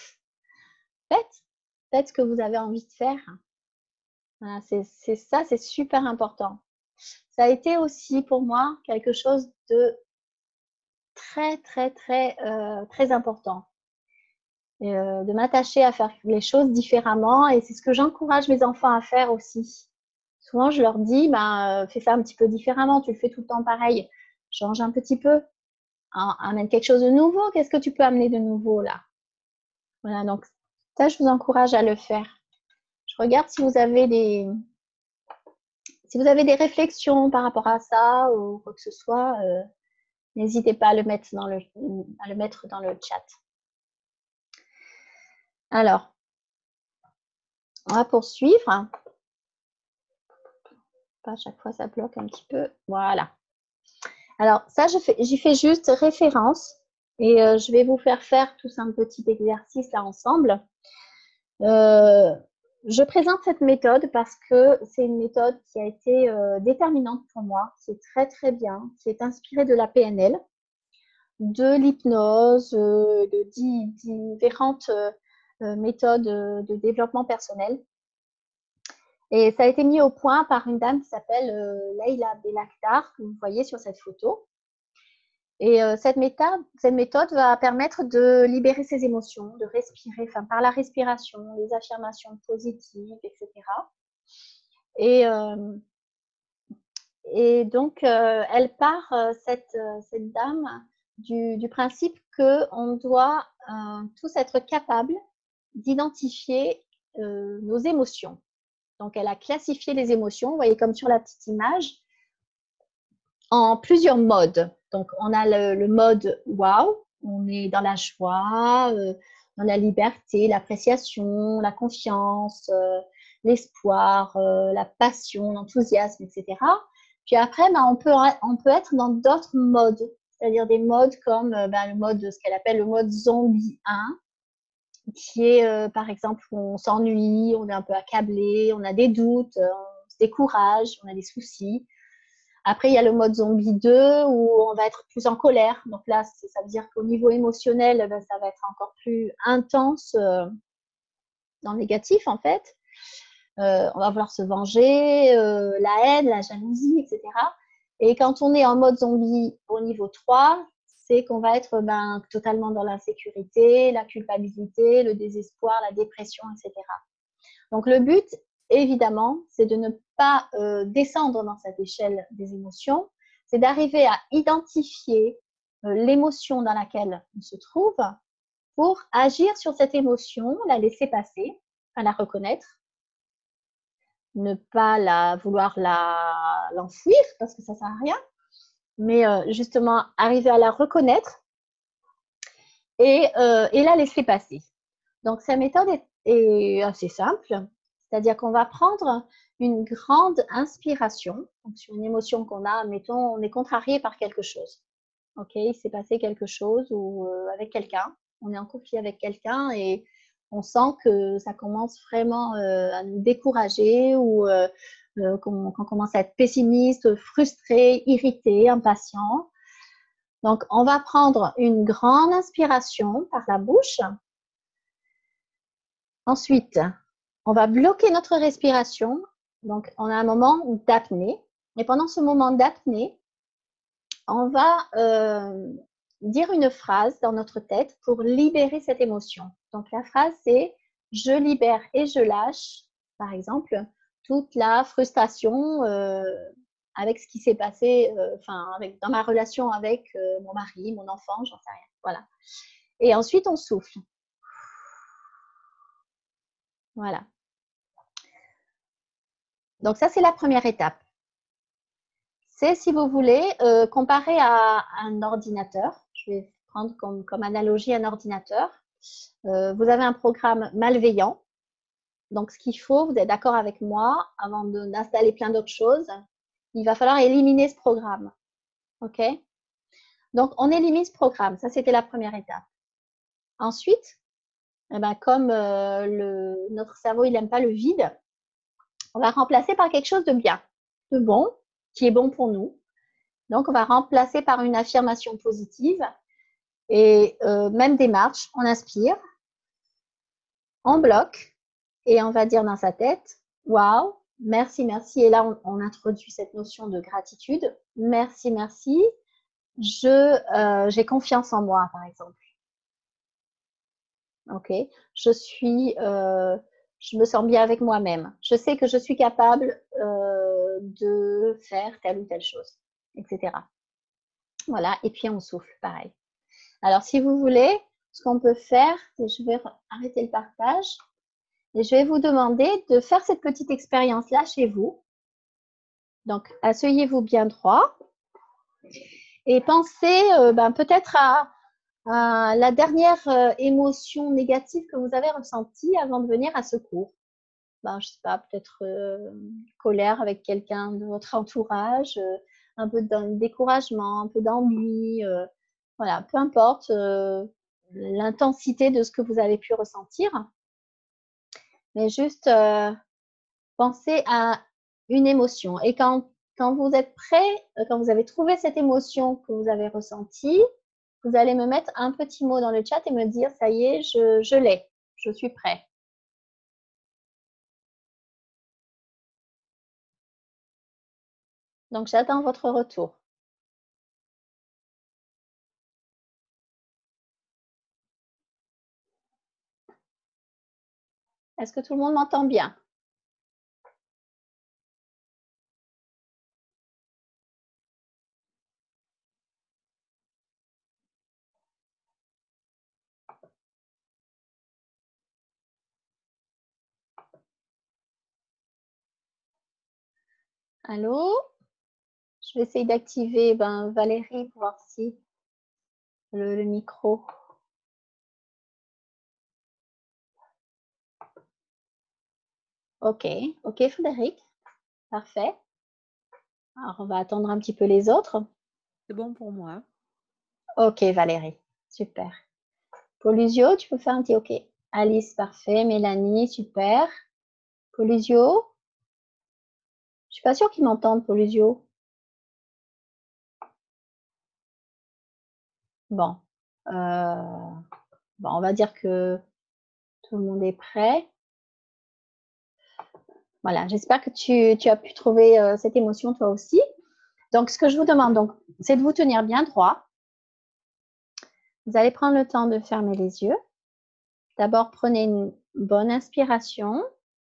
Faites ce que vous avez envie de faire. Voilà, c'est super important. Ça a été aussi pour moi quelque chose de très, très, très, très important. De m'attacher à faire les choses différemment et c'est ce que j'encourage mes enfants à faire aussi. Souvent, je leur dis, fais ça un petit peu différemment, tu le fais tout le temps pareil. Change un petit peu. Amène quelque chose de nouveau. Qu'est-ce que tu peux amener de nouveau là? Voilà, donc ça, je vous encourage à le faire. Je regarde si vous avez des réflexions par rapport à ça ou quoi que ce soit, n'hésitez pas à le mettre dans le chat. Alors, on va poursuivre. À chaque fois, ça bloque un petit peu. Voilà. Alors, ça, j'y fais juste référence et je vais vous faire tous un petit exercice là ensemble. Je présente cette méthode parce que c'est une méthode qui a été déterminante pour moi. C'est très, très bien. C'est inspiré de la PNL, de l'hypnose, de différentes méthodes de développement personnel. Et ça a été mis au point par une dame qui s'appelle Leila Belakhdar, que vous voyez sur cette photo. Et cette méthode va permettre de libérer ses émotions, de respirer, par la respiration, les affirmations positives, etc. Et donc, elle part, cette dame, du principe qu'on doit tous être capables d'identifier nos émotions. Donc, elle a classifié les émotions. Vous voyez, comme sur la petite image, en plusieurs modes. Donc, on a le mode wow, on est dans la joie, dans la liberté, l'appréciation, la confiance, l'espoir, la passion, l'enthousiasme, etc. Puis après, ben, on peut être dans d'autres modes, c'est-à-dire des modes comme ben, le mode, ce qu'elle appelle le mode zombie 1, qui est par exemple où on s'ennuie, on est un peu accablé, on a des doutes, on se décourage, on a des soucis. Après, il y a le mode zombie 2 où on va être plus en colère. Donc là, ça veut dire qu'au niveau émotionnel, ben, ça va être encore plus intense dans le négatif en fait. On va vouloir se venger, la haine, la jalousie, etc. Et quand on est en mode zombie au niveau 3, c'est qu'on va être ben, totalement dans l'insécurité, la culpabilité, le désespoir, la dépression, etc. Donc le but, évidemment, c'est de ne pas descendre dans cette échelle des émotions, c'est d'arriver à identifier l'émotion dans laquelle on se trouve pour agir sur cette émotion, la laisser passer, à la reconnaître, ne pas vouloir l'enfuir parce que ça ne sert à rien, mais justement arriver à la reconnaître et la laisser passer. Donc, cette méthode est assez simple, c'est-à-dire qu'on va prendre une grande inspiration donc, sur une émotion qu'on a, mettons, on est contrarié par quelque chose. Ok, il s'est passé quelque chose ou avec quelqu'un, on est en conflit avec quelqu'un et on sent que ça commence vraiment à nous décourager ou qu'on commence à être pessimiste, frustré, irrité, impatient. Donc, on va prendre une grande inspiration par la bouche. Ensuite, on va bloquer notre respiration. Donc, on a un moment d'apnée. Et pendant ce moment d'apnée, on va dire une phrase dans notre tête pour libérer cette émotion. Donc, la phrase, c'est « Je libère et je lâche », par exemple, toute la frustration avec ce qui s'est passé dans ma relation avec mon mari, mon enfant, j'en sais rien. Voilà. Et ensuite, on souffle. Voilà. Donc, ça, c'est la première étape. C'est, si vous voulez, comparé à un ordinateur. Je vais prendre comme analogie un ordinateur. Vous avez un programme malveillant. Donc, ce qu'il faut, vous êtes d'accord avec moi, avant d'installer plein d'autres choses, il va falloir éliminer ce programme. OK? Donc, on élimine ce programme. Ça, c'était la première étape. Ensuite, eh ben, comme notre cerveau, il n'aime pas le vide, on va remplacer par quelque chose de bien, de bon, qui est bon pour nous. Donc, on va remplacer par une affirmation positive et même démarche. On inspire, on bloque et on va dire dans sa tête « Waouh, merci, merci ». Et là, on introduit cette notion de gratitude. « Merci, merci, j'ai confiance en moi », par exemple. Ok, je me sens bien avec moi-même. Je sais que je suis capable de faire telle ou telle chose, etc. Voilà, et puis on souffle, pareil. Alors, si vous voulez, ce qu'on peut faire, je vais arrêter le partage et je vais vous demander de faire cette petite expérience-là chez vous. Donc, asseyez-vous bien droit et pensez peut-être à la dernière émotion négative que vous avez ressentie avant de venir à ce cours. Je ne sais pas, peut-être colère avec quelqu'un de votre entourage, un peu de découragement, un peu d'ennui, voilà, peu importe l'intensité de ce que vous avez pu ressentir. Mais juste pensez à une émotion. Et quand vous êtes prêt, quand vous avez trouvé cette émotion que vous avez ressentie, vous allez me mettre un petit mot dans le chat et me dire, ça y est, je l'ai, je suis prêt. Donc, j'attends votre retour. Est-ce que tout le monde m'entend bien? Allô? Je vais essayer d'activer Valérie pour voir si le micro. Ok, ok Frédéric, parfait. Alors on va attendre un petit peu les autres. C'est bon pour moi. Ok Valérie, super. Polusio, tu peux faire un petit ok. Alice, parfait. Mélanie, super. Polusio. Je suis pas sûre qu'ils m'entendent, Polusio. Bon. Bon, on va dire que tout le monde est prêt. Voilà, j'espère que tu as pu trouver cette émotion toi aussi. Donc, ce que je vous demande, c'est de vous tenir bien droit. Vous allez prendre le temps de fermer les yeux. D'abord, prenez une bonne inspiration.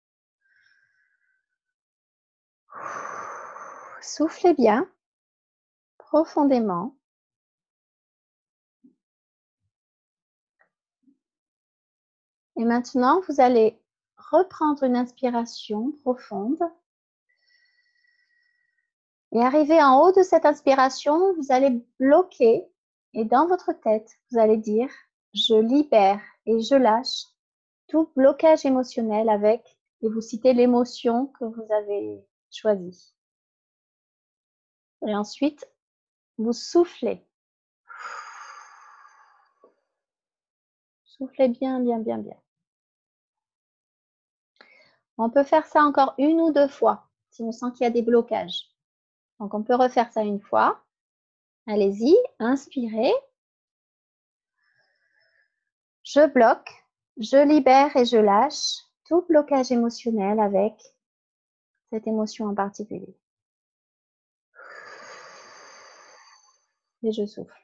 Soufflez bien, profondément. Et maintenant, vous allez reprendre une inspiration profonde. Et arrivé en haut de cette inspiration, vous allez bloquer et dans votre tête, vous allez dire « Je libère et je lâche tout blocage émotionnel avec » et vous citez l'émotion que vous avez choisie. Et ensuite, vous soufflez. Soufflez bien, bien, bien, bien. On peut faire ça encore une ou deux fois si on sent qu'il y a des blocages. Donc, on peut refaire ça une fois. Allez-y, inspirez. Je bloque, je libère et je lâche tout blocage émotionnel avec cette émotion en particulier. Et je souffle.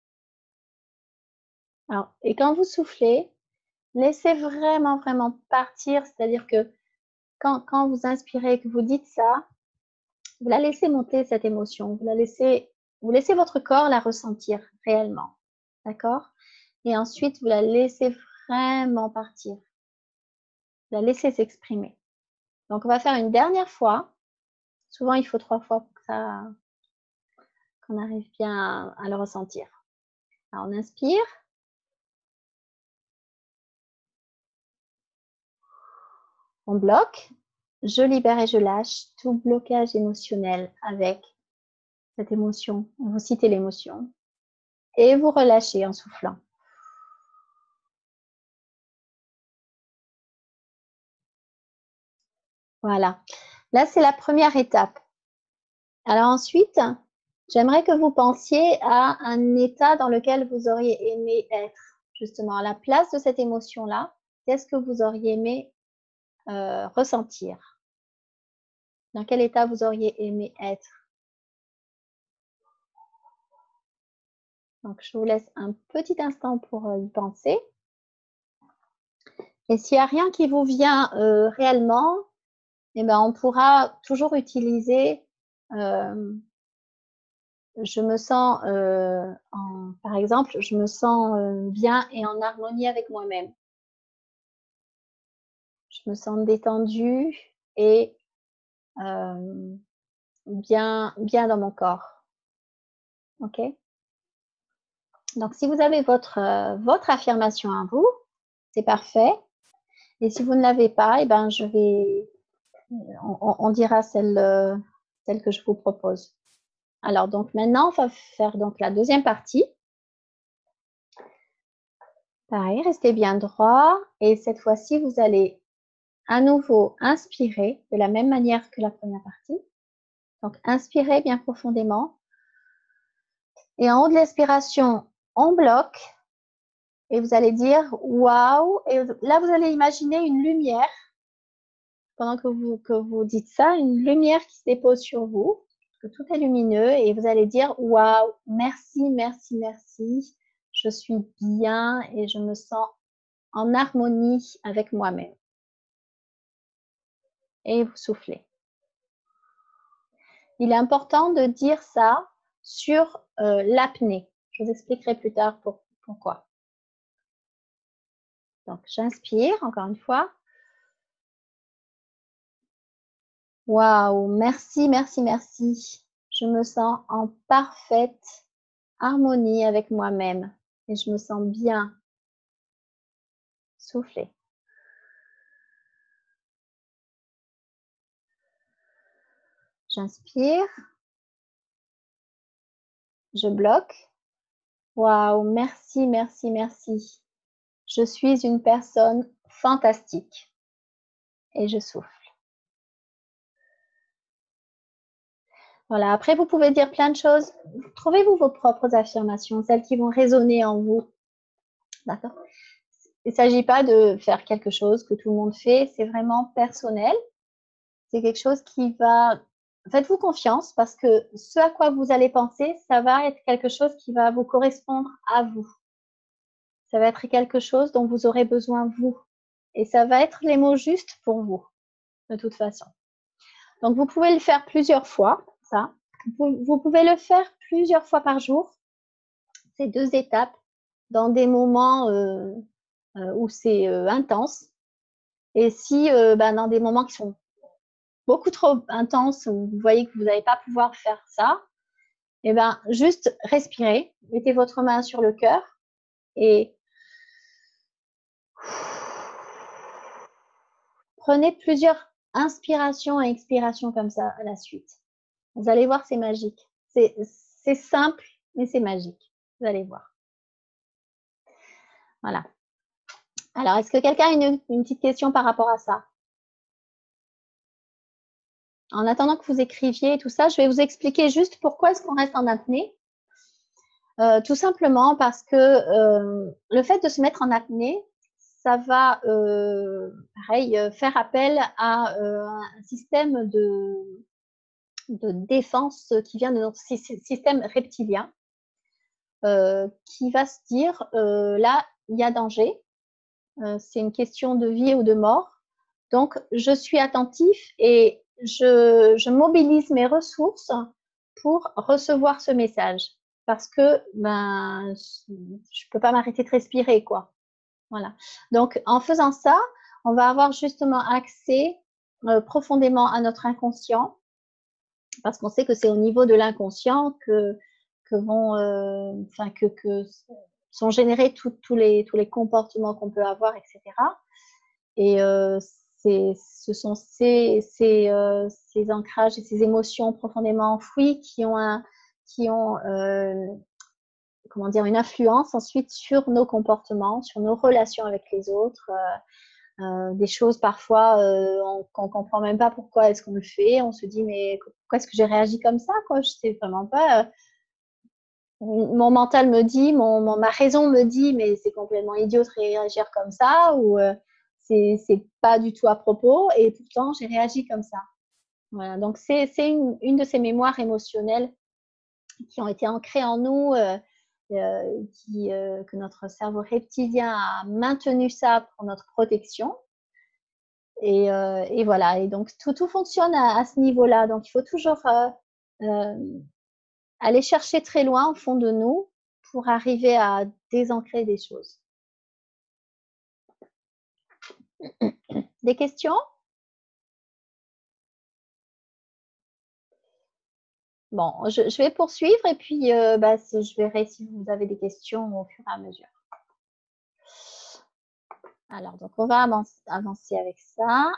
Alors, et quand vous soufflez, laissez vraiment, vraiment partir. C'est-à-dire que quand vous inspirez et que vous dites ça, vous la laissez monter, cette émotion. Vous laissez votre corps la ressentir réellement. D'accord? Et ensuite, vous la laissez vraiment partir. Vous la laissez s'exprimer. Donc, on va faire une dernière fois. Souvent, il faut 3 fois pour que qu'on arrive bien à le ressentir. Alors, on inspire. On bloque. Je libère et je lâche tout blocage émotionnel avec cette émotion. Vous citez l'émotion. Et vous relâchez en soufflant. Voilà. Là, c'est la première étape. Alors ensuite, j'aimerais que vous pensiez à un état dans lequel vous auriez aimé être. Justement, à la place de cette émotion-là, qu'est-ce que vous auriez aimé ressentir? Dans quel état vous auriez aimé être? Donc, je vous laisse un petit instant pour y penser. Et s'il n'y a rien qui vous vient réellement, eh ben, on pourra toujours utiliser je me sens, par exemple, je me sens bien et en harmonie avec moi-même. Je me sens détendue et bien dans mon corps. OK? Donc, si vous avez votre affirmation à vous, c'est parfait. Et si vous ne l'avez pas, eh ben, on dira celle que je vous propose. Alors, donc maintenant, on va faire donc la deuxième partie. Pareil, restez bien droit. Et cette fois-ci, vous allez à nouveau inspirer de la même manière que la première partie. Donc, inspirez bien profondément. Et en haut de l'expiration, on bloque. Et vous allez dire « Waouh !» Et là, vous allez imaginer une lumière. Pendant que vous dites ça, une lumière qui se dépose sur vous. Que tout est lumineux. Et vous allez dire « Waouh ! Merci, merci, merci. Je suis bien et je me sens en harmonie avec moi-même. » Et vous soufflez. Il est important de dire ça sur l'apnée. Je vous expliquerai plus tard pourquoi. Donc, j'inspire encore une fois. Waouh, merci, merci, merci. Je me sens en parfaite harmonie avec moi-même et je me sens bien. Soufflez. J'inspire. Je bloque. Waouh, merci, merci, merci. Je suis une personne fantastique. Et je souffle. Voilà, après vous pouvez dire plein de choses. Trouvez-vous vos propres affirmations, celles qui vont résonner en vous. D'accord? Il ne s'agit pas de faire quelque chose que tout le monde fait, c'est vraiment personnel. C'est quelque chose qui va... Faites-vous confiance parce que ce à quoi vous allez penser, ça va être quelque chose qui va vous correspondre à vous. Ça va être quelque chose dont vous aurez besoin vous. Et ça va être les mots justes pour vous, de toute façon. Donc, vous pouvez le faire plusieurs fois, ça. Vous pouvez le faire plusieurs fois par jour. C'est 2 étapes dans des moments où c'est intense. Et si dans des moments qui sont beaucoup trop intenses, où vous voyez que vous n'allez pas pouvoir faire ça, et bien juste respirez, mettez votre main sur le cœur et prenez plusieurs inspirations et expirations comme ça à la suite. Vous allez voir, c'est magique. C'est simple, mais c'est magique. Vous allez voir. Voilà. Alors, est-ce que quelqu'un a une petite question par rapport à ça? En attendant que vous écriviez et tout ça, je vais vous expliquer juste pourquoi est-ce qu'on reste en apnée. Tout simplement parce que le fait de se mettre en apnée, ça va pareil, faire appel à un système de défense qui vient de notre système reptilien, qui va se dire là, il y a danger, c'est une question de vie ou de mort. Donc, je suis attentif et je mobilise mes ressources pour recevoir ce message. Parce que ben, je ne peux pas m'arrêter de respirer, quoi. Voilà. Donc, en faisant ça, on va avoir justement accès profondément à notre inconscient, parce qu'on sait que c'est au niveau de l'inconscient que sont générés tous les comportements qu'on peut avoir, etc. Et ce sont ces ancrages et ces émotions profondément enfouies qui ont comment dire, une influence ensuite sur nos comportements, sur nos relations avec les autres. Des choses parfois qu'on ne comprend même pas pourquoi est-ce qu'on le fait. On se dit mais pourquoi est-ce que j'ai réagi comme ça, quoi? Je ne sais vraiment pas. Mon mental me dit, ma raison me dit mais c'est complètement idiot de réagir comme ça ou c'est pas du tout à propos et pourtant j'ai réagi comme ça. Voilà, donc c'est une de ces mémoires émotionnelles qui ont été ancrées en nous, que notre cerveau reptilien a maintenu ça pour notre protection. Et voilà, et donc tout fonctionne à ce niveau-là. Donc il faut toujours aller chercher très loin au fond de nous pour arriver à désancrer des choses. Des questions? Bon, je vais poursuivre et puis je verrai si vous avez des questions au fur et à mesure. Alors, donc on va avancer avec ça.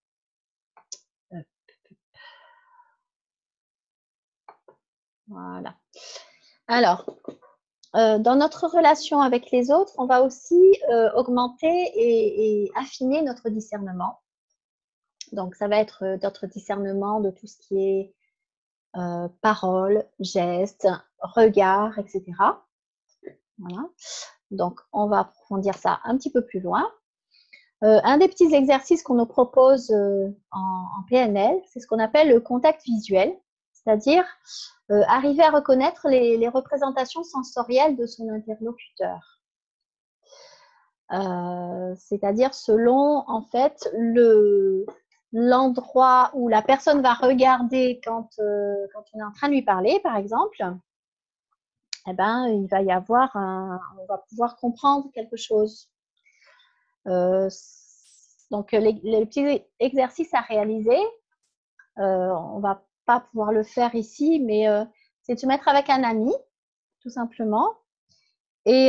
Voilà. Alors, dans notre relation avec les autres, on va aussi augmenter et affiner notre discernement. Donc, ça va être notre discernement de tout ce qui est paroles, gestes, regards, etc. Voilà. Donc, on va approfondir ça un petit peu plus loin. Un des petits exercices qu'on nous propose en PNL, c'est ce qu'on appelle le contact visuel, c'est-à-dire arriver à reconnaître les représentations sensorielles de son interlocuteur. C'est-à-dire selon, en fait, l'endroit où la personne va regarder quand on est en train de lui parler, par exemple, eh ben, il va y avoir on va pouvoir comprendre quelque chose. Donc, les petits exercices à réaliser, on va pas pouvoir le faire ici, mais c'est de se mettre avec un ami, tout simplement, et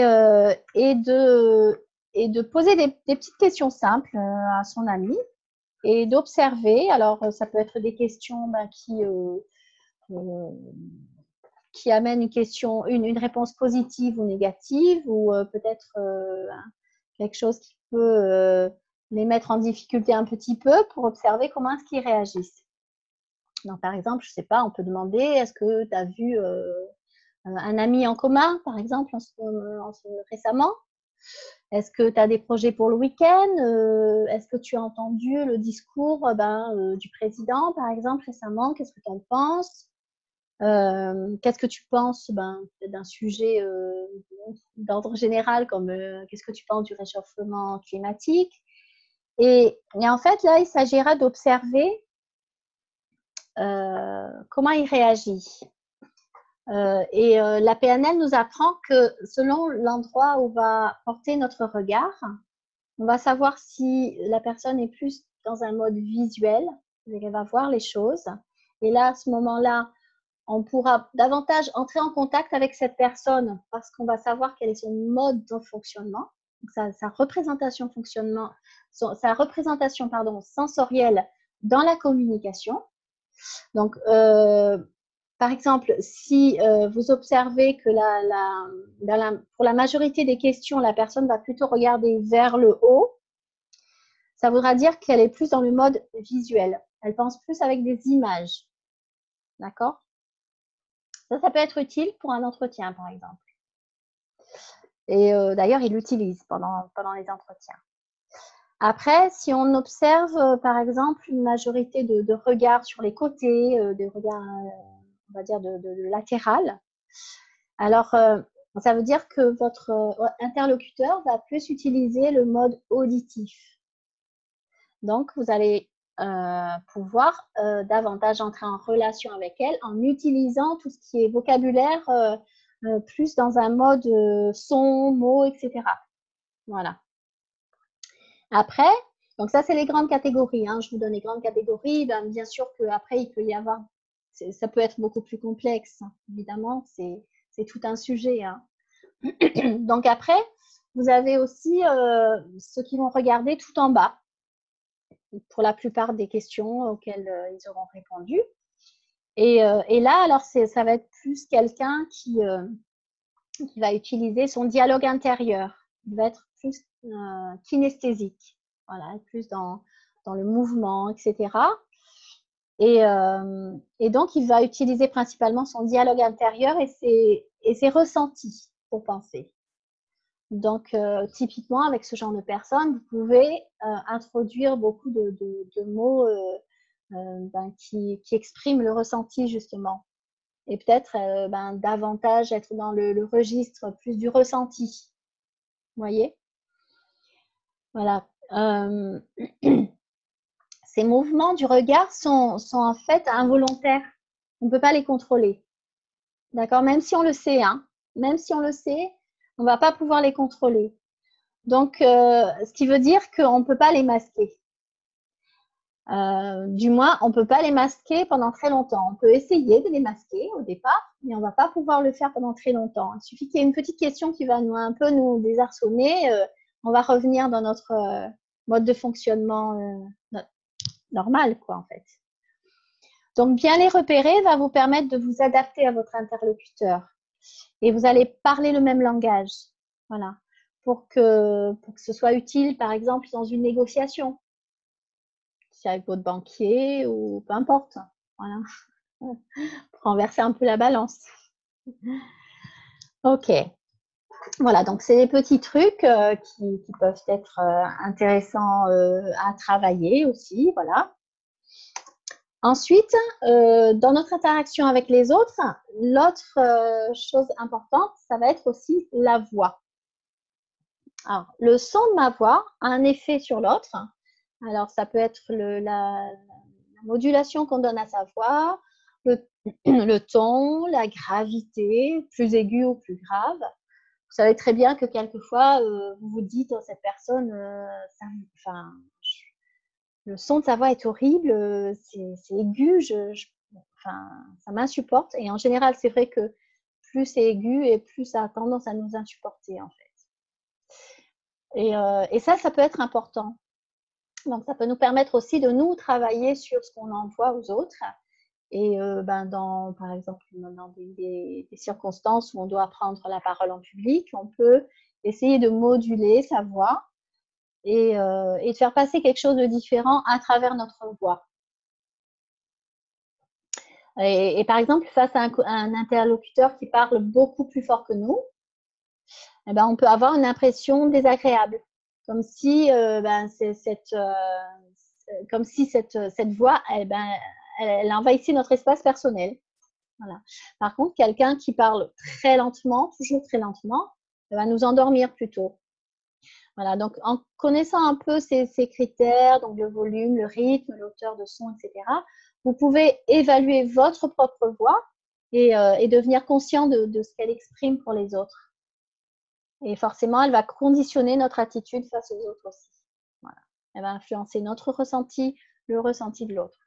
de poser des petites questions simples à son ami et d'observer. Alors, ça peut être des questions qui amènent une réponse positive ou négative, ou peut-être quelque chose qui peut les mettre en difficulté un petit peu pour observer comment est-ce qu'ils réagissent. Donc, par exemple, je ne sais pas, on peut demander, est-ce que tu as vu un ami en commun, par exemple, récemment? Est-ce que tu as des projets pour le week-end? Est-ce que tu as entendu le discours du président, par exemple, récemment? Qu'est-ce que tu en penses? Qu'est-ce que tu penses d'un sujet d'ordre général, comme qu'est-ce que tu penses du réchauffement climatique? Et en fait, là, il s'agira d'observer comment il réagit. La PNL nous apprend que selon l'endroit où va porter notre regard, on va savoir si la personne est plus dans un mode visuel, elle va voir les choses. Et là, à ce moment-là, on pourra davantage entrer en contact avec cette personne parce qu'on va savoir quel est son mode de fonctionnement, sa représentation sensorielle dans la communication. Donc, par exemple, si vous observez que pour la majorité des questions, la personne va plutôt regarder vers le haut, ça voudra dire qu'elle est plus dans le mode visuel. Elle pense plus avec des images. D'accord? Ça peut être utile pour un entretien, par exemple. Et d'ailleurs, il l'utilise pendant les entretiens. Après, si on observe, par exemple, une majorité de regards sur les côtés, des regards, on va dire, de latéral, alors ça veut dire que votre interlocuteur va plus utiliser le mode auditif. Donc, vous allez pouvoir davantage entrer en relation avec elle en utilisant tout ce qui est vocabulaire plus dans un mode son, mots, etc. Voilà. Après, donc ça, c'est les grandes catégories. Hein. Je vous donne les grandes catégories. Bien sûr qu'après, il peut y avoir, ça peut être beaucoup plus complexe. Hein. Évidemment, c'est tout un sujet. Hein. Donc après, vous avez aussi ceux qui vont regarder tout en bas pour la plupart des questions auxquelles ils auront répondu. Et là, alors, ça va être plus quelqu'un qui va utiliser son dialogue intérieur. Il va être plus kinesthésique, voilà, plus dans le mouvement, etc. Et donc, il va utiliser principalement son dialogue intérieur et ses ressentis pour penser. Donc, typiquement, avec ce genre de personnes, vous pouvez introduire beaucoup de mots qui expriment le ressenti, justement. Et peut-être davantage être dans le registre plus du ressenti. Vous voyez? Voilà. Ces mouvements du regard sont en fait involontaires. On ne peut pas les contrôler. D'accord? Même si on le sait, hein. Même si on le sait, on ne va pas pouvoir les contrôler. Donc, ce qui veut dire qu'on ne peut pas les masquer. Du moins, on ne peut pas les masquer pendant très longtemps. On peut essayer de les masquer au départ, mais on ne va pas pouvoir le faire pendant très longtemps. Il suffit qu'il y ait une petite question qui va un peu nous désarçonner. On va revenir dans notre mode de fonctionnement normal, quoi, en fait. Donc, bien les repérer va vous permettre de vous adapter à votre interlocuteur. Et vous allez parler le même langage. Voilà. Pour que ce soit utile, par exemple, dans une négociation. Si avec votre banquier ou peu importe. Voilà. Pour renverser un peu la balance. Ok. Voilà, donc c'est des petits trucs qui peuvent être intéressants à travailler aussi. Voilà. Ensuite, dans notre interaction avec les autres, l'autre chose importante, ça va être aussi la voix. Alors, le son de ma voix a un effet sur l'autre. Alors, ça peut être la modulation qu'on donne à sa voix, le ton, la gravité, plus aigu ou plus grave. Vous savez très bien que quelquefois, vous vous dites, oh, cette personne, le son de sa voix est horrible, c'est aigu, ça m'insupporte. Et en général, c'est vrai que plus c'est aigu et plus ça a tendance à nous insupporter, en fait. Et ça peut être important. Donc, ça peut nous permettre aussi de nous travailler sur ce qu'on envoie aux autres. Et par exemple, dans des circonstances où on doit prendre la parole en public, on peut essayer de moduler sa voix et de faire passer quelque chose de différent à travers notre voix. Et par exemple, face à un interlocuteur qui parle beaucoup plus fort que nous, on peut avoir une impression désagréable, comme si cette voix, elle envahissait notre espace personnel. Voilà. Par contre, quelqu'un qui parle très lentement, toujours très lentement, va nous endormir plutôt. Voilà, donc en connaissant un peu ces critères, donc le volume, le rythme, l'auteur de son, etc., vous pouvez évaluer votre propre voix et devenir conscient de ce qu'elle exprime pour les autres. Et forcément, elle va conditionner notre attitude face aux autres aussi. Voilà. Elle va influencer notre ressenti, le ressenti de l'autre.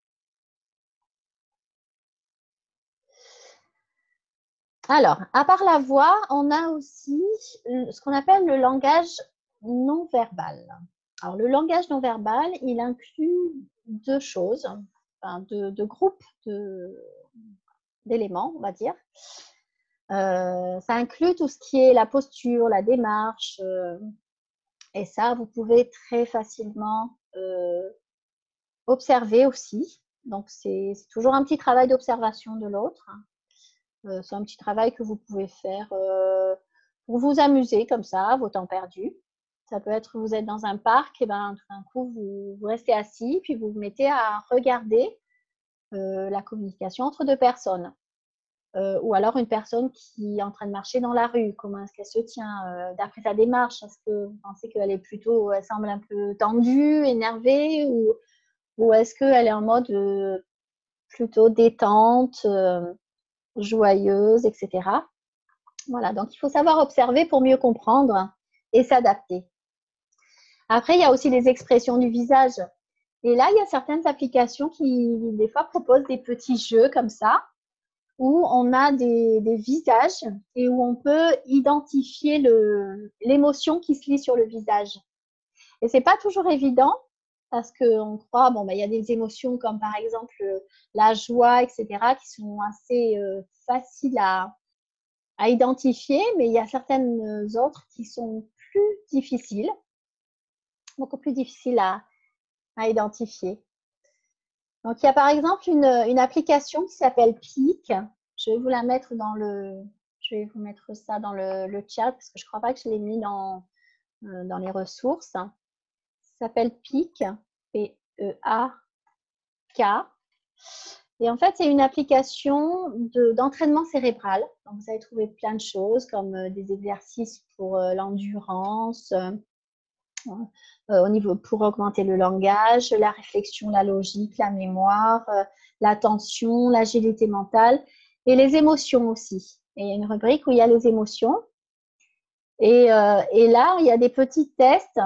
Alors, à part la voix, on a aussi ce qu'on appelle le langage non verbal. Alors, le langage non verbal, il inclut deux choses, deux groupes d'éléments, on va dire. Ça inclut tout ce qui est la posture, la démarche, et ça, vous pouvez très facilement observer aussi. Donc, c'est toujours un petit travail d'observation de l'autre. C'est un petit travail que vous pouvez faire pour vous amuser comme ça, à vos temps perdus. Ça peut être, vous êtes dans un parc, et tout d'un coup, vous restez assis, puis vous vous mettez à regarder la communication entre deux personnes. Ou alors une personne qui est en train de marcher dans la rue, comment est-ce qu'elle se tient d'après sa démarche, est-ce que vous pensez qu'elle est plutôt, elle semble un peu tendue, énervée, ou est-ce qu'elle est en mode plutôt détente, joyeuse, etc. Voilà, donc il faut savoir observer pour mieux comprendre et s'adapter. Après, il y a aussi les expressions du visage. Et là, il y a certaines applications qui, des fois, proposent des petits jeux comme ça, où on a des visages et où on peut identifier l'émotion qui se lit sur le visage. Et c'est pas toujours évident parce qu'on croit, il y a des émotions comme par exemple la joie, etc., qui sont assez faciles à identifier, mais il y a certaines autres qui sont plus difficiles, beaucoup plus difficiles à identifier. Donc, il y a par exemple une application qui s'appelle Peak. Je vais vous la mettre je vais vous mettre ça dans le chat parce que je ne crois pas que je l'ai mis dans les ressources. Ça s'appelle Peak, P-E-A-K. Et en fait, c'est une application d'entraînement cérébral. Donc, vous allez trouver plein de choses comme des exercices pour l'endurance, pour augmenter le langage, la réflexion, la logique, la mémoire, l'attention, l'agilité mentale et les émotions aussi. Et il y a une rubrique où il y a les émotions. Et là, il y a des petits tests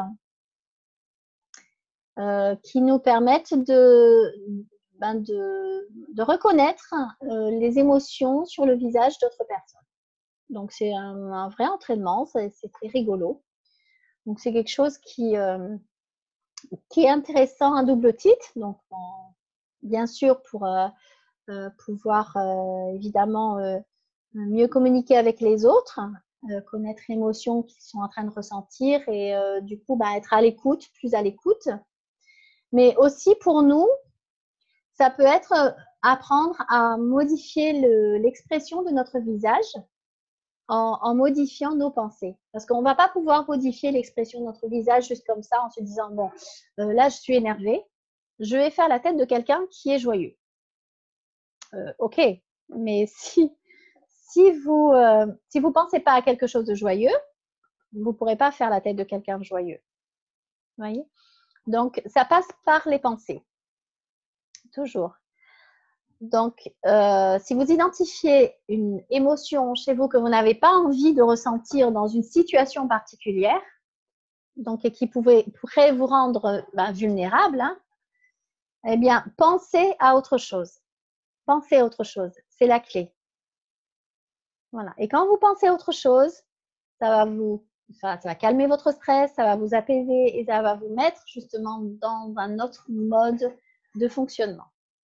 qui nous permettent de reconnaître les émotions sur le visage d'autres personnes. Donc, c'est un vrai entraînement, c'est très rigolo. Donc, c'est quelque chose qui est intéressant à double titre. Donc, bien sûr, pour pouvoir évidemment mieux communiquer avec les autres, connaître l'émotion qu'ils sont en train de ressentir et du coup, être à l'écoute, plus à l'écoute. Mais aussi pour nous, ça peut être apprendre à modifier l'expression de notre visage en modifiant nos pensées. Parce qu'on ne va pas pouvoir modifier l'expression de notre visage juste comme ça en se disant, bon, là, je suis énervée, je vais faire la tête de quelqu'un qui est joyeux. Ok, mais si vous pensez pas à quelque chose de joyeux, vous pourrez pas faire la tête de quelqu'un de joyeux. Vous voyez? Donc, ça passe par les pensées. Toujours. Donc, si vous identifiez une émotion chez vous que vous n'avez pas envie de ressentir dans une situation particulière, donc, et qui pourrait vous rendre vulnérable, eh bien, pensez à autre chose. pensez à autre chose. C'est la clé. Voilà. Et quand vous pensez à autre chose, ça va calmer votre stress, ça va vous apaiser et ça va vous mettre justement dans un autre mode de fonctionnement.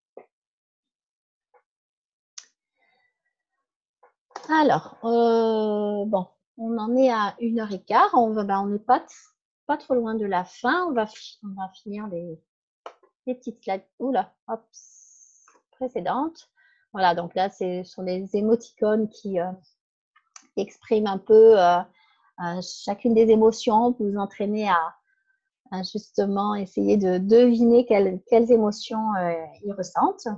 Alors, bon, on en est à 1h15. On n'est pas trop loin de la fin. On va finir les petites slides. Oula, hop, précédentes. Voilà, donc là, ce sont les émoticônes qui expriment un peu chacune des émotions. Vous vous entraînez à justement essayer de deviner quelles émotions ils ressentent.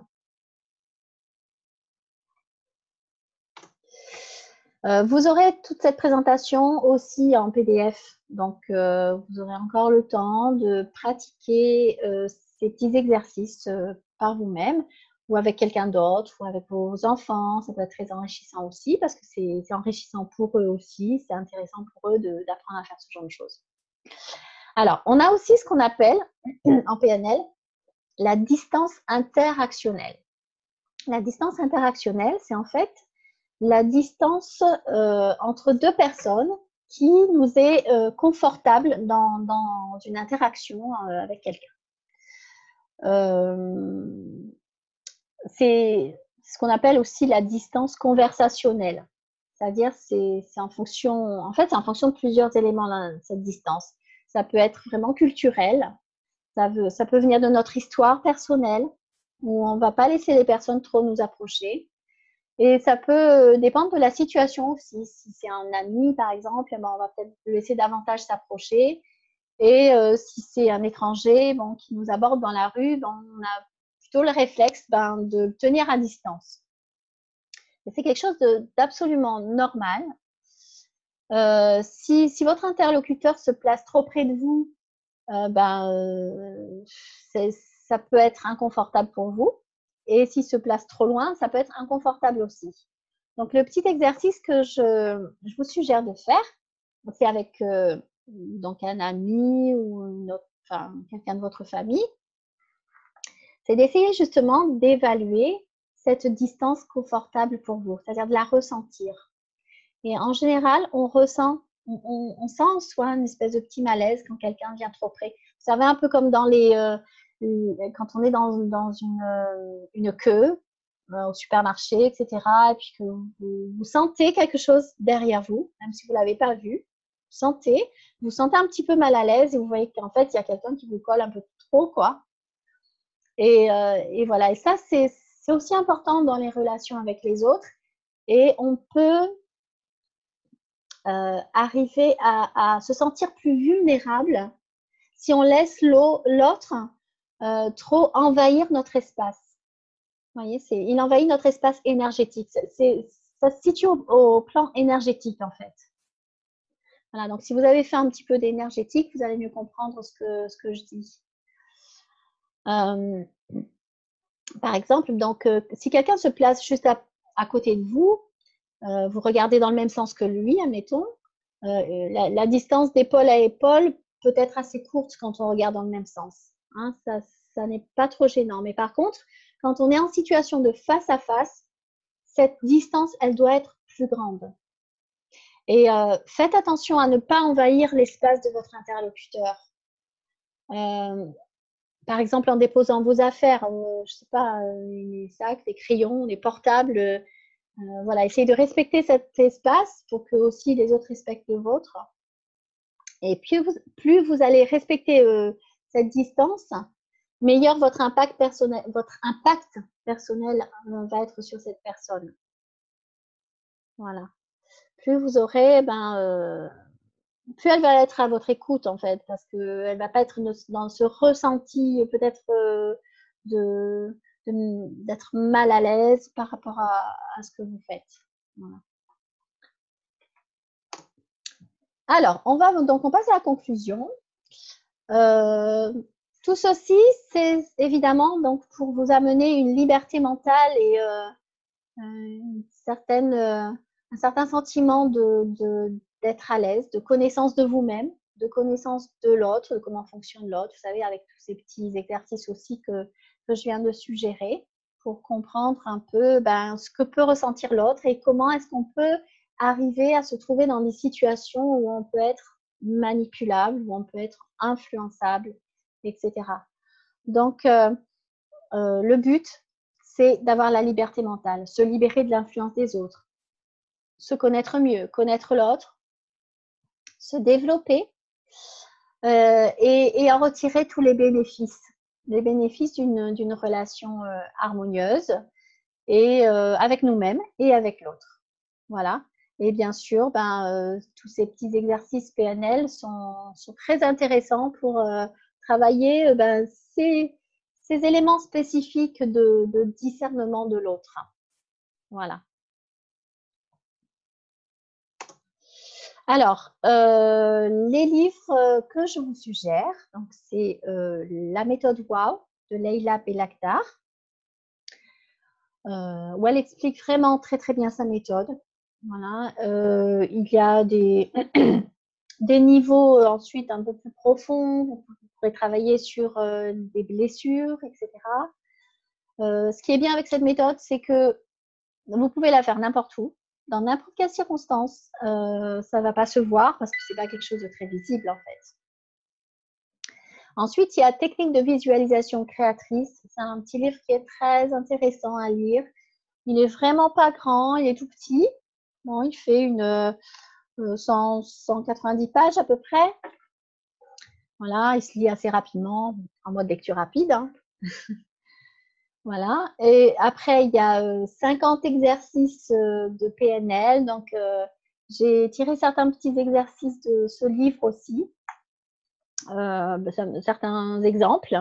Vous aurez toute cette présentation aussi en PDF. Donc, vous aurez encore le temps de pratiquer ces petits exercices par vous-même ou avec quelqu'un d'autre ou avec vos enfants. Ça peut être très enrichissant aussi parce que c'est enrichissant pour eux aussi. C'est intéressant pour eux d'apprendre à faire ce genre de choses. Alors, on a aussi ce qu'on appelle en PNL la distance interactionnelle. La distance interactionnelle, c'est en fait la distance entre deux personnes qui nous est confortable dans une interaction avec quelqu'un. C'est ce qu'on appelle aussi la distance conversationnelle. C'est-à-dire, c'est en fonction de plusieurs éléments, là, cette distance. Ça peut être vraiment culturel, ça peut venir de notre histoire personnelle, où on ne va pas laisser les personnes trop nous approcher. Et ça peut dépendre de la situation aussi. Si c'est un ami, par exemple, on va peut-être le laisser davantage s'approcher. Et si c'est un étranger qui nous aborde dans la rue, on a plutôt le réflexe de le tenir à distance. Et c'est quelque chose d'absolument normal. Si votre interlocuteur se place trop près de vous, ça peut être inconfortable pour vous. Et s'il se place trop loin, ça peut être inconfortable aussi. Donc, le petit exercice que je vous suggère de faire, c'est avec donc un ami ou quelqu'un de votre famille, c'est d'essayer justement d'évaluer cette distance confortable pour vous, c'est-à-dire de la ressentir. Et en général, on sent en soi une espèce de petit malaise quand quelqu'un vient trop près. Vous savez, un peu comme dans quand on est dans une queue au supermarché, etc., et puis que vous sentez quelque chose derrière vous, même si vous ne l'avez pas vu, vous sentez un petit peu mal à l'aise et vous voyez qu'en fait, il y a quelqu'un qui vous colle un peu trop, quoi. Et voilà, et ça, c'est aussi important dans les relations avec les autres. Et on peut arriver à se sentir plus vulnérable si on laisse l'autre trop envahir notre espace. Vous voyez, il envahit notre espace énergétique. Ça se situe au plan énergétique, en fait. Voilà, donc si vous avez fait un petit peu d'énergétique, vous allez mieux comprendre ce que je dis. Par exemple, donc, si quelqu'un se place juste à côté de vous, vous regardez dans le même sens que lui, admettons, la distance d'épaule à épaule peut être assez courte quand on regarde dans le même sens. Hein, ça n'est pas trop gênant. Mais par contre, quand on est en situation de face à face, cette distance, elle doit être plus grande. Et faites attention à ne pas envahir l'espace de votre interlocuteur. Par exemple, en déposant vos affaires, je ne sais pas, les sacs, les crayons, les portables, voilà, essayez de respecter cet espace pour que aussi les autres respectent le vôtre. Et plus vous allez respecter cette distance, meilleur votre impact personnel va être sur cette personne. Voilà. Plus vous aurez, plus elle va être à votre écoute en fait, parce qu'elle ne va pas être dans ce ressenti peut-être d'être mal à l'aise par rapport à ce que vous faites. Voilà. Alors, on passe à la conclusion. Tout ceci, c'est évidemment donc pour vous amener une liberté mentale et un certain sentiment d'être à l'aise, de connaissance de vous-même, de connaissance de l'autre, de comment fonctionne l'autre. Vous savez, avec tous ces petits exercices aussi que je viens de suggérer. pour comprendre un peu ce que peut ressentir l'autre et comment est-ce qu'on peut arriver à se trouver dans des situations où on peut être manipulable, où on peut être influençable, etc. Donc, le but, c'est d'avoir la liberté mentale, se libérer de l'influence des autres, se connaître mieux, connaître l'autre, se développer et en retirer tous les bénéfices d'une relation harmonieuse et avec nous-mêmes et avec l'autre. Voilà. Et bien sûr, tous ces petits exercices PNL sont très intéressants pour travailler ces éléments spécifiques de discernement de l'autre. Voilà. Alors, les livres que je vous suggère, donc c'est La méthode WOW de Leila Belakdar, où elle explique vraiment très très bien sa méthode. Voilà, il y a des niveaux ensuite un peu plus profonds. Vous pourrez travailler sur des blessures, etc. Ce qui est bien avec cette méthode, c'est que vous pouvez la faire n'importe où, dans n'importe quelle circonstance. Ça ne va pas se voir parce que ce n'est pas quelque chose de très visible en fait. Ensuite, il y a Technique de visualisation créatrice. C'est un petit livre qui est très intéressant à lire. Il n'est vraiment pas grand, il est tout petit. Bon, il fait 190 pages à peu près. Voilà, il se lit assez rapidement, en mode lecture rapide. Hein. Voilà. Et après, il y a 50 exercices de PNL. Donc, j'ai tiré certains petits exercices de ce livre aussi. Certains exemples.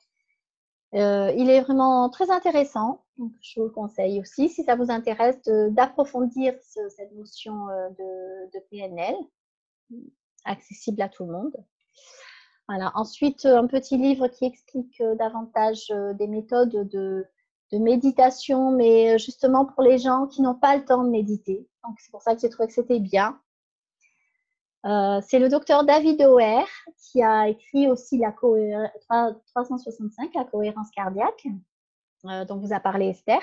Il est vraiment très intéressant. Donc, je vous le conseille aussi, si ça vous intéresse, d'approfondir cette notion de PNL, accessible à tout le monde. Voilà. Ensuite, un petit livre qui explique davantage des méthodes de méditation, mais justement pour les gens qui n'ont pas le temps de méditer. Donc, c'est pour ça que j'ai trouvé que c'était bien. C'est le docteur David O'Hare qui a écrit aussi 365, la cohérence cardiaque, dont vous a parlé Esther.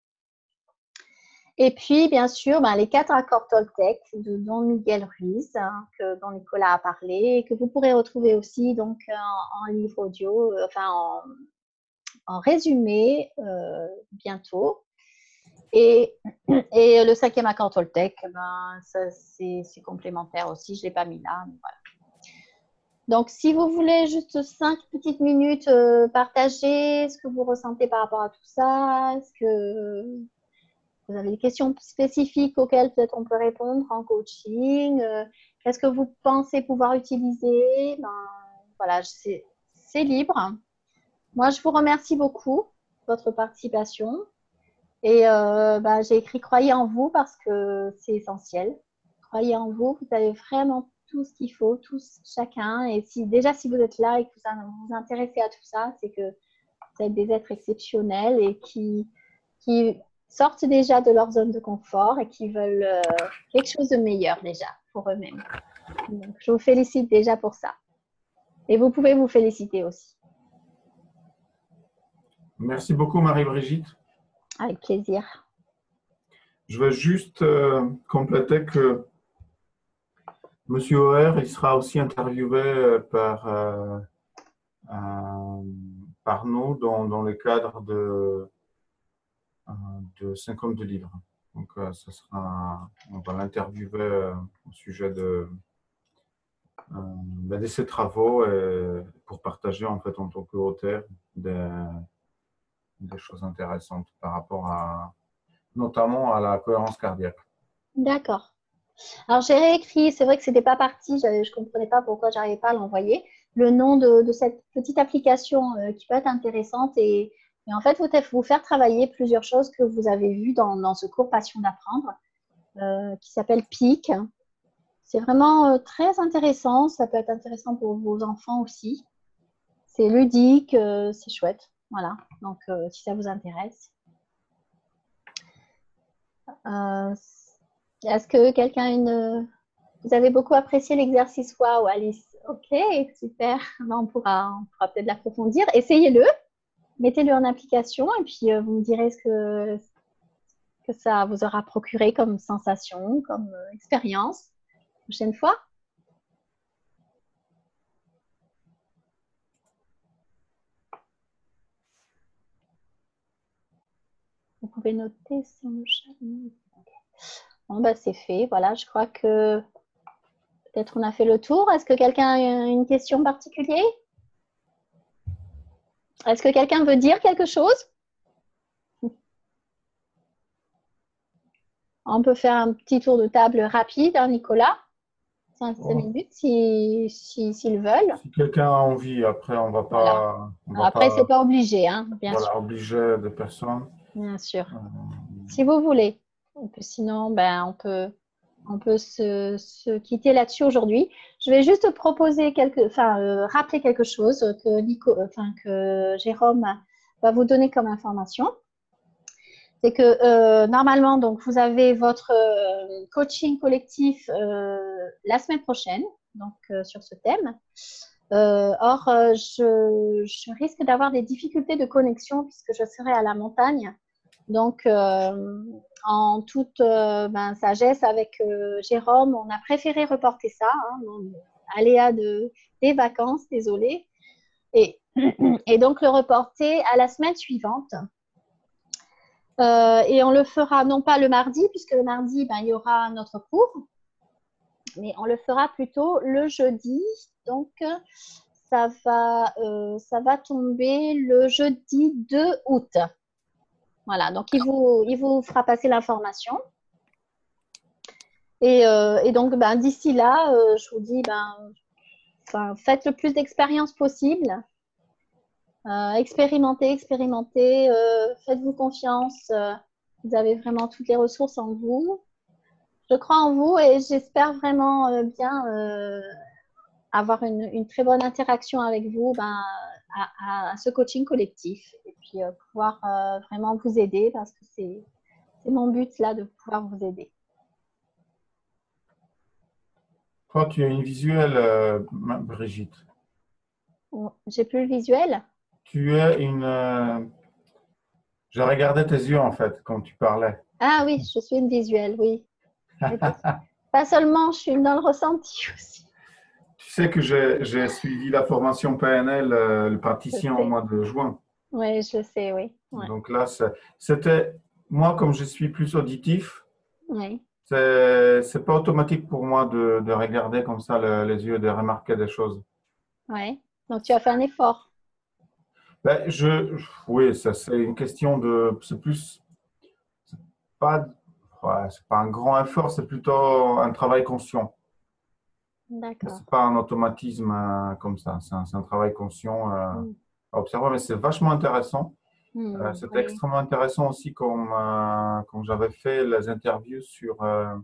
Et puis, bien sûr, les 4 accords Toltec de Don Miguel Ruiz, dont Nicolas a parlé, et que vous pourrez retrouver aussi donc, en livre audio, en résumé bientôt. Et le 5e accord Toltec, c'est complémentaire aussi, je ne l'ai pas mis là. Mais voilà. Donc, si vous voulez juste 5 petites minutes partager ce que vous ressentez par rapport à tout ça, est-ce que vous avez des questions spécifiques auxquelles peut-être on peut répondre en coaching, qu'est-ce que vous pensez pouvoir utiliser? Voilà, c'est libre. Moi, je vous remercie beaucoup de votre participation. Et j'ai écrit « Croyez en vous » parce que c'est essentiel. Croyez en vous, vous avez vraiment tout ce qu'il faut, tous, chacun. Et si vous êtes là et que vous vous intéressez à tout ça, c'est que vous êtes des êtres exceptionnels et qui sortent déjà de leur zone de confort et qui veulent quelque chose de meilleur déjà pour eux-mêmes. Donc, je vous félicite déjà pour ça. Et vous pouvez vous féliciter aussi. Merci beaucoup, Marie-Brigitte. Avec plaisir. Je veux juste compléter que M. O'Hare, il sera aussi interviewé par nous dans le cadre de 50 de livres. Donc, on va l'interviewer au sujet de ses travaux et pour partager en fait en tant qu'auteur des choses intéressantes par rapport notamment à la cohérence cardiaque. D'accord. Alors, j'ai réécrit, c'est vrai que ce n'était pas parti, je ne comprenais pas pourquoi je n'arrivais pas à l'envoyer, le nom de cette petite application qui peut être intéressante et en fait, vous faire travailler plusieurs choses que vous avez vues dans ce cours Passion d'apprendre qui s'appelle PIC. C'est vraiment très intéressant, ça peut être intéressant pour vos enfants aussi. C'est ludique, c'est chouette. Voilà, donc si ça vous intéresse. Est-ce que quelqu'un Vous avez beaucoup apprécié l'exercice Wow, Alice. Ok, super. On pourra peut-être l'approfondir. Essayez-le. mettez-le en application et puis vous me direz ce que ça vous aura procuré comme sensation, comme expérience. Prochaine fois. Vous pouvez noter sur le chat. Bon, bah, c'est fait. Voilà, je crois que peut-être on a fait le tour. Est-ce que quelqu'un a une question particulière? Est-ce que quelqu'un veut dire quelque chose? On peut faire un petit tour de table rapide, hein, Nicolas. 5 minutes s'ils veulent. Si quelqu'un a envie, après, on va pas. Voilà. Après, c'est pas obligé, hein, bien sûr. Obliger des personnes. Bien sûr. Si vous voulez. Sinon, ben, on peut se quitter là-dessus aujourd'hui. Je vais juste proposer rappeler quelque chose que Jérôme va vous donner comme information. C'est que normalement, donc, vous avez votre coaching collectif la semaine prochaine, donc sur ce thème. Or, je risque d'avoir des difficultés de connexion puisque je serai à la montagne. Donc, en toute sagesse avec Jérôme, on a préféré reporter ça. Hein, aléa des vacances, désolé. Et donc, le reporter à la semaine suivante. Et on le fera non pas le mardi, puisque le mardi, il y aura notre cours, mais on le fera plutôt le jeudi. Donc, ça va tomber le jeudi 2 août. Voilà, donc il vous fera passer l'information. Et donc, d'ici là, je vous dis, faites le plus d'expériences possible. Expérimentez, faites-vous confiance. Vous avez vraiment toutes les ressources en vous. Je crois en vous et j'espère vraiment bien avoir une très bonne interaction avec vous à ce coaching collectif et puis pouvoir vraiment vous aider parce que c'est mon but là de pouvoir vous aider. Toi, tu as une visuelle, Brigitte. J'ai plus le visuel. Tu es une… Je regardais tes yeux en fait quand tu parlais. Ah oui, je suis une visuelle, oui. Pas seulement, je suis dans le ressenti aussi. Tu sais que j'ai suivi la formation PNL, le praticien au mois de juin. Oui, je sais, oui. Ouais. Donc là, c'était, moi, comme je suis plus auditif, oui. C'est pas automatique pour moi de regarder comme ça les yeux, de remarquer des choses. Oui, donc tu as fait un effort. Ben, oui, ça c'est une question de, c'est pas un grand effort, c'est plutôt un travail conscient. D'accord. C'est pas un automatisme comme ça, c'est un travail conscient à observer, mais c'est vachement intéressant. C'était extrêmement intéressant aussi quand j'avais fait les interviews sur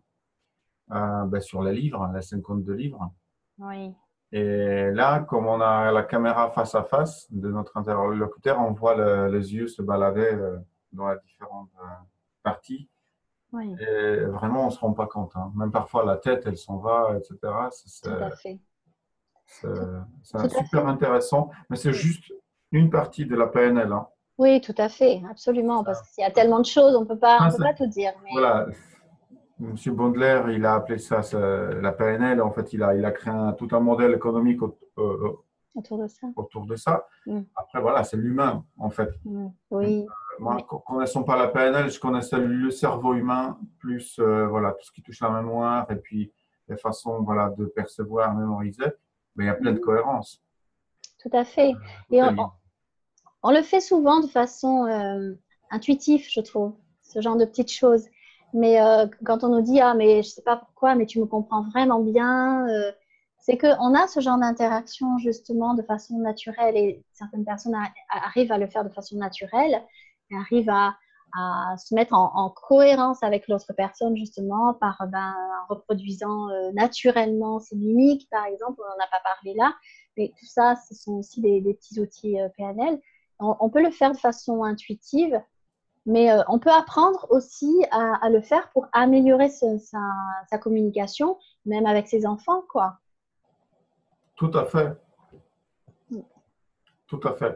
les livres, les 52 livres. Oui. Et là, comme on a la caméra face à face de notre interlocuteur, on voit les yeux se balader dans les différentes parties. Oui. Et vraiment, on ne se rend pas compte. Hein. Même parfois, la tête, elle s'en va, etc. Tout à fait. C'est super intéressant, mais c'est juste une partie de la PNL. Hein. Oui, tout à fait, absolument, parce qu'il y a tellement de choses, on peut pas tout dire. Mais... Voilà. Monsieur Bondler, il a appelé ça la PNL. En fait, il a créé tout un modèle économique autour de ça. Après, voilà, c'est l'humain, en fait. Oui. Moi, ne connaissant pas la PNL, je connaissais le cerveau humain, plus voilà, tout ce qui touche la mémoire et puis les façons de percevoir, mémoriser. Mais il y a plein de cohérences. Tout à fait. Et on le fait souvent de façon intuitive, je trouve, ce genre de petites choses. Mais quand on nous dit « Ah, mais je ne sais pas pourquoi, mais tu me comprends vraiment bien », c'est qu'on a ce genre d'interaction justement de façon naturelle et certaines personnes arrivent à le faire de façon naturelle et arrivent à se mettre en cohérence avec l'autre personne justement par reproduisant naturellement ses mimiques, par exemple, on n'en a pas parlé là, mais tout ça, ce sont aussi des petits outils PNL. On peut le faire de façon intuitive, mais on peut apprendre aussi à le faire pour améliorer sa communication, même avec ses enfants, quoi. Tout à fait. Tout à fait.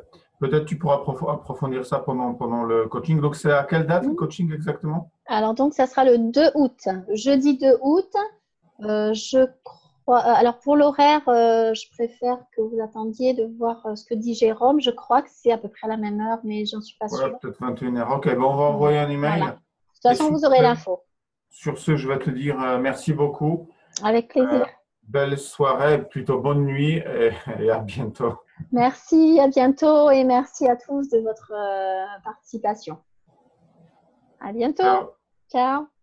peut-être tu pourras approfondir ça pendant le coaching. Donc, c'est à quelle date le coaching exactement? Alors, donc, ça sera le 2 août, jeudi 2 août. Je crois, alors, pour l'horaire, je préfère que vous attendiez de voir ce que dit Jérôme. Je crois que c'est à peu près à la même heure, mais j'en suis pas Ouais, sûre. peut-être 21h. Ok, bon, on va envoyer un email. Voilà. De toute façon, vous aurez l'info. Sur ce, je vais te dire merci beaucoup. Avec plaisir. Belle soirée, plutôt bonne nuit et à bientôt. Merci, à bientôt et merci à tous de votre participation. À bientôt. Ciao. Ciao.